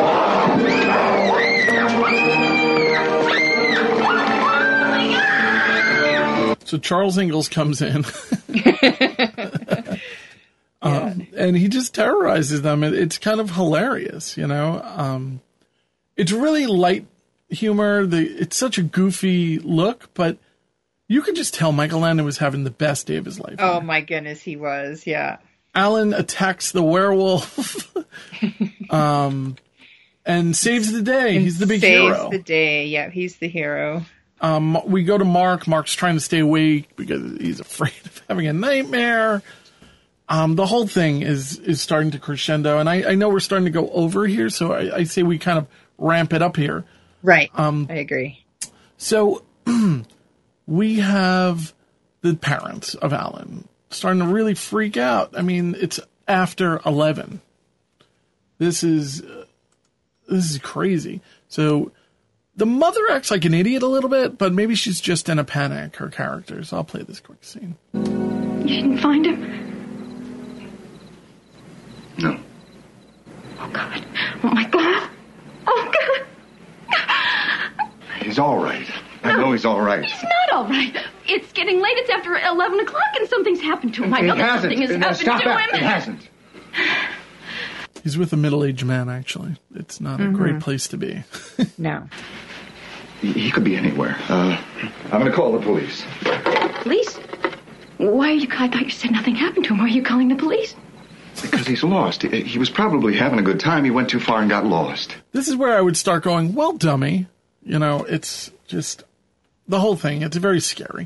So Charles Ingalls comes in. And he just terrorizes them. It's kind of hilarious, you know. It's really light humor. It's such a goofy look, but you could just tell Michael Landon was having the best day of his life. Oh, my goodness, he was, yeah. Alan attacks the werewolf and saves the day. He's the big hero. Saves the day, yeah, he's the hero. We go to Mark. Mark's trying to stay awake because he's afraid of having a nightmare. The whole thing is starting to crescendo, and I know we're starting to go over here, so I say we kind of ramp it up here. Right, I agree. So we have the parents of Alan starting to really freak out. I mean, it's after 11. This is crazy. So the mother acts like an idiot a little bit, but maybe she's just in a panic, her character. So I'll play this quick scene. You didn't find him? No. Oh, God. Oh, my God. Oh, God. He's all right. I know he's all right. He's not all right. It's getting late. It's after 11 o'clock and something's happened to him. I know that something has happened Stop to it. him. It hasn't. He's with a middle-aged man, actually. It's not a great place to be. No. He could be anywhere. I'm going to call the police. Police? Why are you... I thought you said nothing happened to him. Why are you calling the police? Because he's lost. He was probably having a good time. He went too far and got lost. This is where I would start going, well, dummy. You know, it's just the whole thing. It's very scary.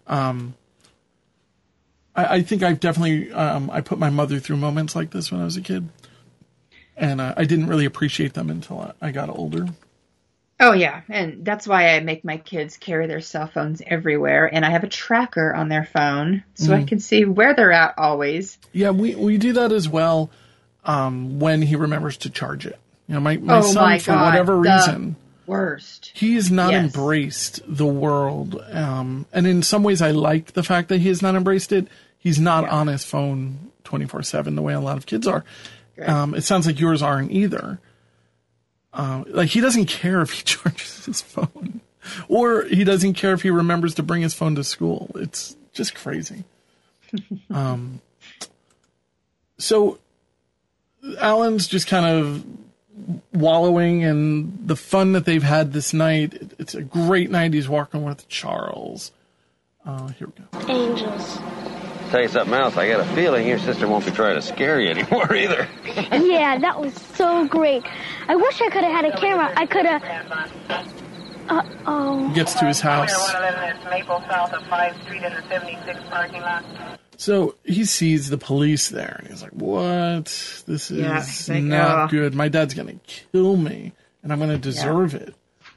I think I've definitely, I put my mother through moments like this when I was a kid. And I didn't really appreciate them until I got older. Oh, yeah. And that's why I make my kids carry their cell phones everywhere. And I have a tracker on their phone so I can see where they're at always. Yeah, we do that as well when he remembers to charge it. You know, my son, for whatever reason, worst. He has not embraced the world. And in some ways, I like the fact that he has not embraced it. He's not on his phone 24/7 the way a lot of kids are. It sounds like yours aren't either. Like, he doesn't care if he charges his phone, or he doesn't care if he remembers to bring his phone to school. It's just crazy. So Alan's just kind of wallowing in the fun that they've had this night. It's a great night. He's walking with Charles. Here we go. Angels. Tell you something else. I got a feeling your sister won't be trying to scare you anymore either. Yeah, that was so great. I wish I could have had a camera. I could have... Uh-oh. He gets to his house. Maple south of 5th Street in the 76 parking lot. So he sees the police there, and he's like, what? This is not good. My dad's going to kill me, and I'm going to deserve it.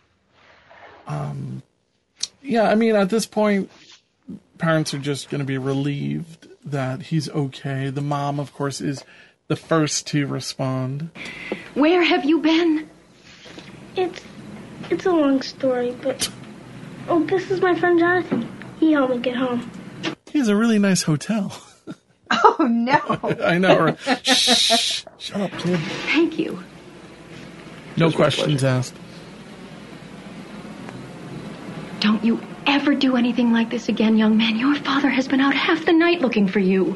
Yeah, I mean, at this point, parents are just going to be relieved that he's okay. The mom, of course, is the first to respond. Where have you been? It's a long story, but... Oh, this is my friend Jonathan. He helped me get home. He has a really nice hotel. Oh, no. I know. Shh. Shut up, kid. Thank you. No questions asked. Don't you ever do anything like this again, young man. Your father has been out half the night looking for you.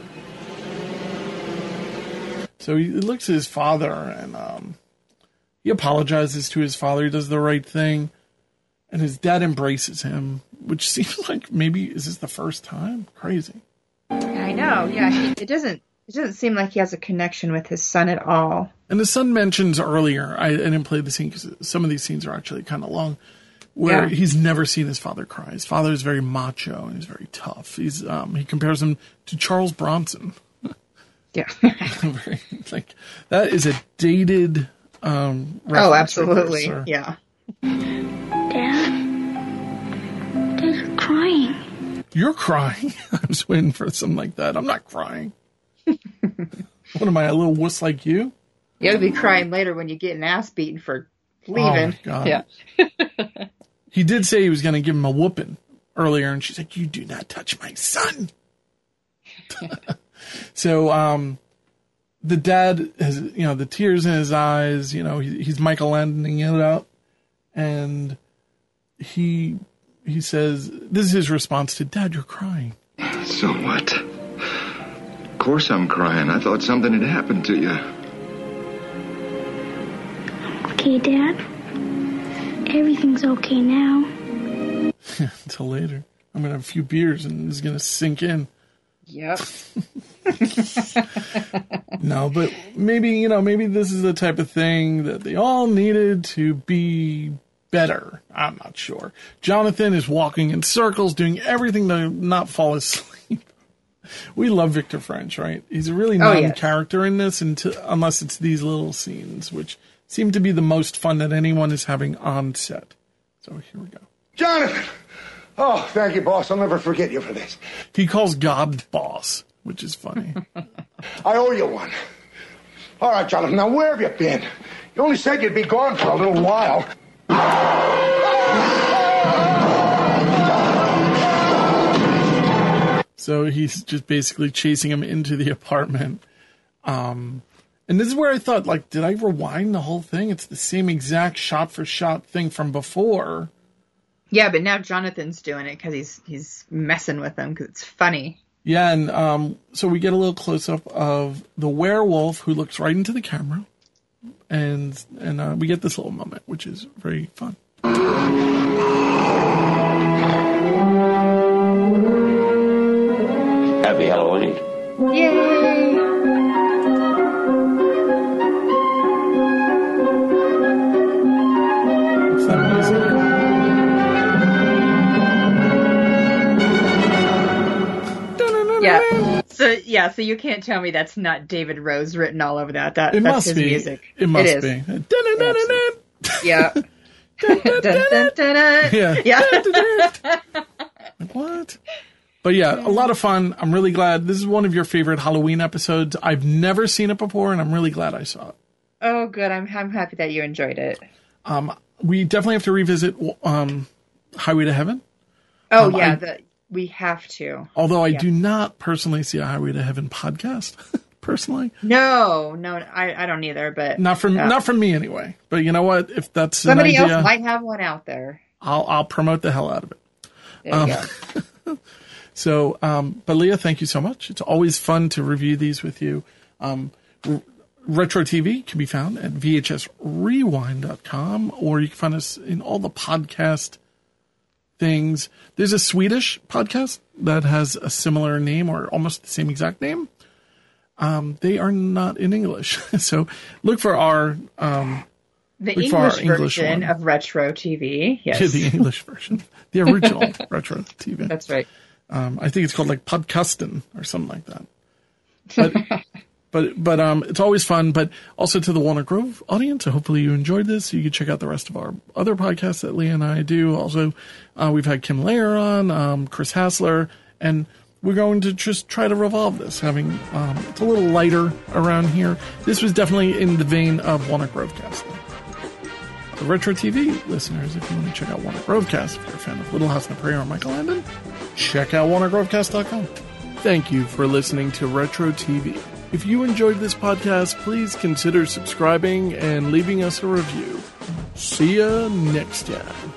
So he looks at his father, and he apologizes to his father. He does the right thing. And his dad embraces him, which seems like maybe, is this the first time? Crazy. I know, yeah. It doesn't seem like he has a connection with his son at all. And the son mentions earlier, I didn't play the scene because some of these scenes are actually kind of long, where he's never seen his father cry. His father is very macho and he's very tough. He compares him to Charles Bronson. Yeah. Like, that is a dated reference. Oh, absolutely. Reference, yeah. Dad, you're crying. You're crying? I was waiting for something like that. I'm not crying. What am I, a little wuss like you? You'll be crying later when you get an ass beaten for leaving. Oh, God. Yeah. He did say he was going to give him a whooping earlier, and she's like, you do not touch my son. So, the dad has, the tears in his eyes, he's Michelanding it up. And he says, this is his response to, Dad, you're crying. So what? Of course I'm crying. I thought something had happened to you. Okay, Dad. Everything's okay now. Until later. I'm going to have a few beers and it's going to sink in. Yep. No, but maybe this is the type of thing that they all needed to be better. I'm not sure. Jonathan is walking in circles, doing everything to not fall asleep. We love Victor French, right? He's a really non-character in this, unless it's these little scenes, which seem to be the most fun that anyone is having on set. So here we go. Jonathan! Oh, thank you, boss. I'll never forget you for this. He calls God boss, which is funny. I owe you one. All right, Jonathan, now where have you been? You only said you'd be gone for a little while. So he's just basically chasing him into the apartment. And this is where I thought, like, did I rewind the whole thing? It's the same exact shot-for-shot thing from before. Yeah, but now Jonathan's doing it because he's messing with them because it's funny. Yeah, and so we get a little close-up of the werewolf who looks right into the camera. And we get this little moment, which is very fun. Happy Halloween. Yay! What's that music? Yeah. So you can't tell me that's not David Rose written all over that. That's must his be. music. It must is. be. Yeah. Like, what? But yeah, a lot of fun. I'm really glad. This is one of your favorite Halloween episodes. I've never seen it before, and I'm really glad I saw it. Oh, good. I'm happy that you enjoyed it. We definitely have to revisit Highway to Heaven. Oh, we have to. Although I do not personally see a Highway to Heaven podcast, personally. No, I don't either. But not from me anyway. But you know what? If that's somebody an idea, else might have one out there. I'll promote the hell out of it. There you go. So, but Leah, thank you so much. It's always fun to review these with you. Retro TV can be found at vhsrewind.com, or you can find us in all the podcast things. There's a Swedish podcast that has a similar name or almost the same exact name. They are not in English. So look for our The Look for our English English version one. of Retro TV. Yes. Yeah, the English version. The original Retro TV. That's right. I think it's called like Podcastin or something like that. But it's always fun. But also to the Walnut Grove audience, so hopefully you enjoyed this. You can check out the rest of our other podcasts that Leah and I do. Also, we've had Kim Lair on, Chris Hassler, and we're going to just try to revolve this, having it's a little lighter around here. This was definitely in the vein of Walnut Grove Cast. The Retro TV listeners, if you want to check out Walnut Grove Cast, if you're a fan of Little House on the Prairie or Michael Landon, check out WalnutGroveCast.com. Thank you for listening to Retro TV. If you enjoyed this podcast, please consider subscribing and leaving us a review. See ya next time.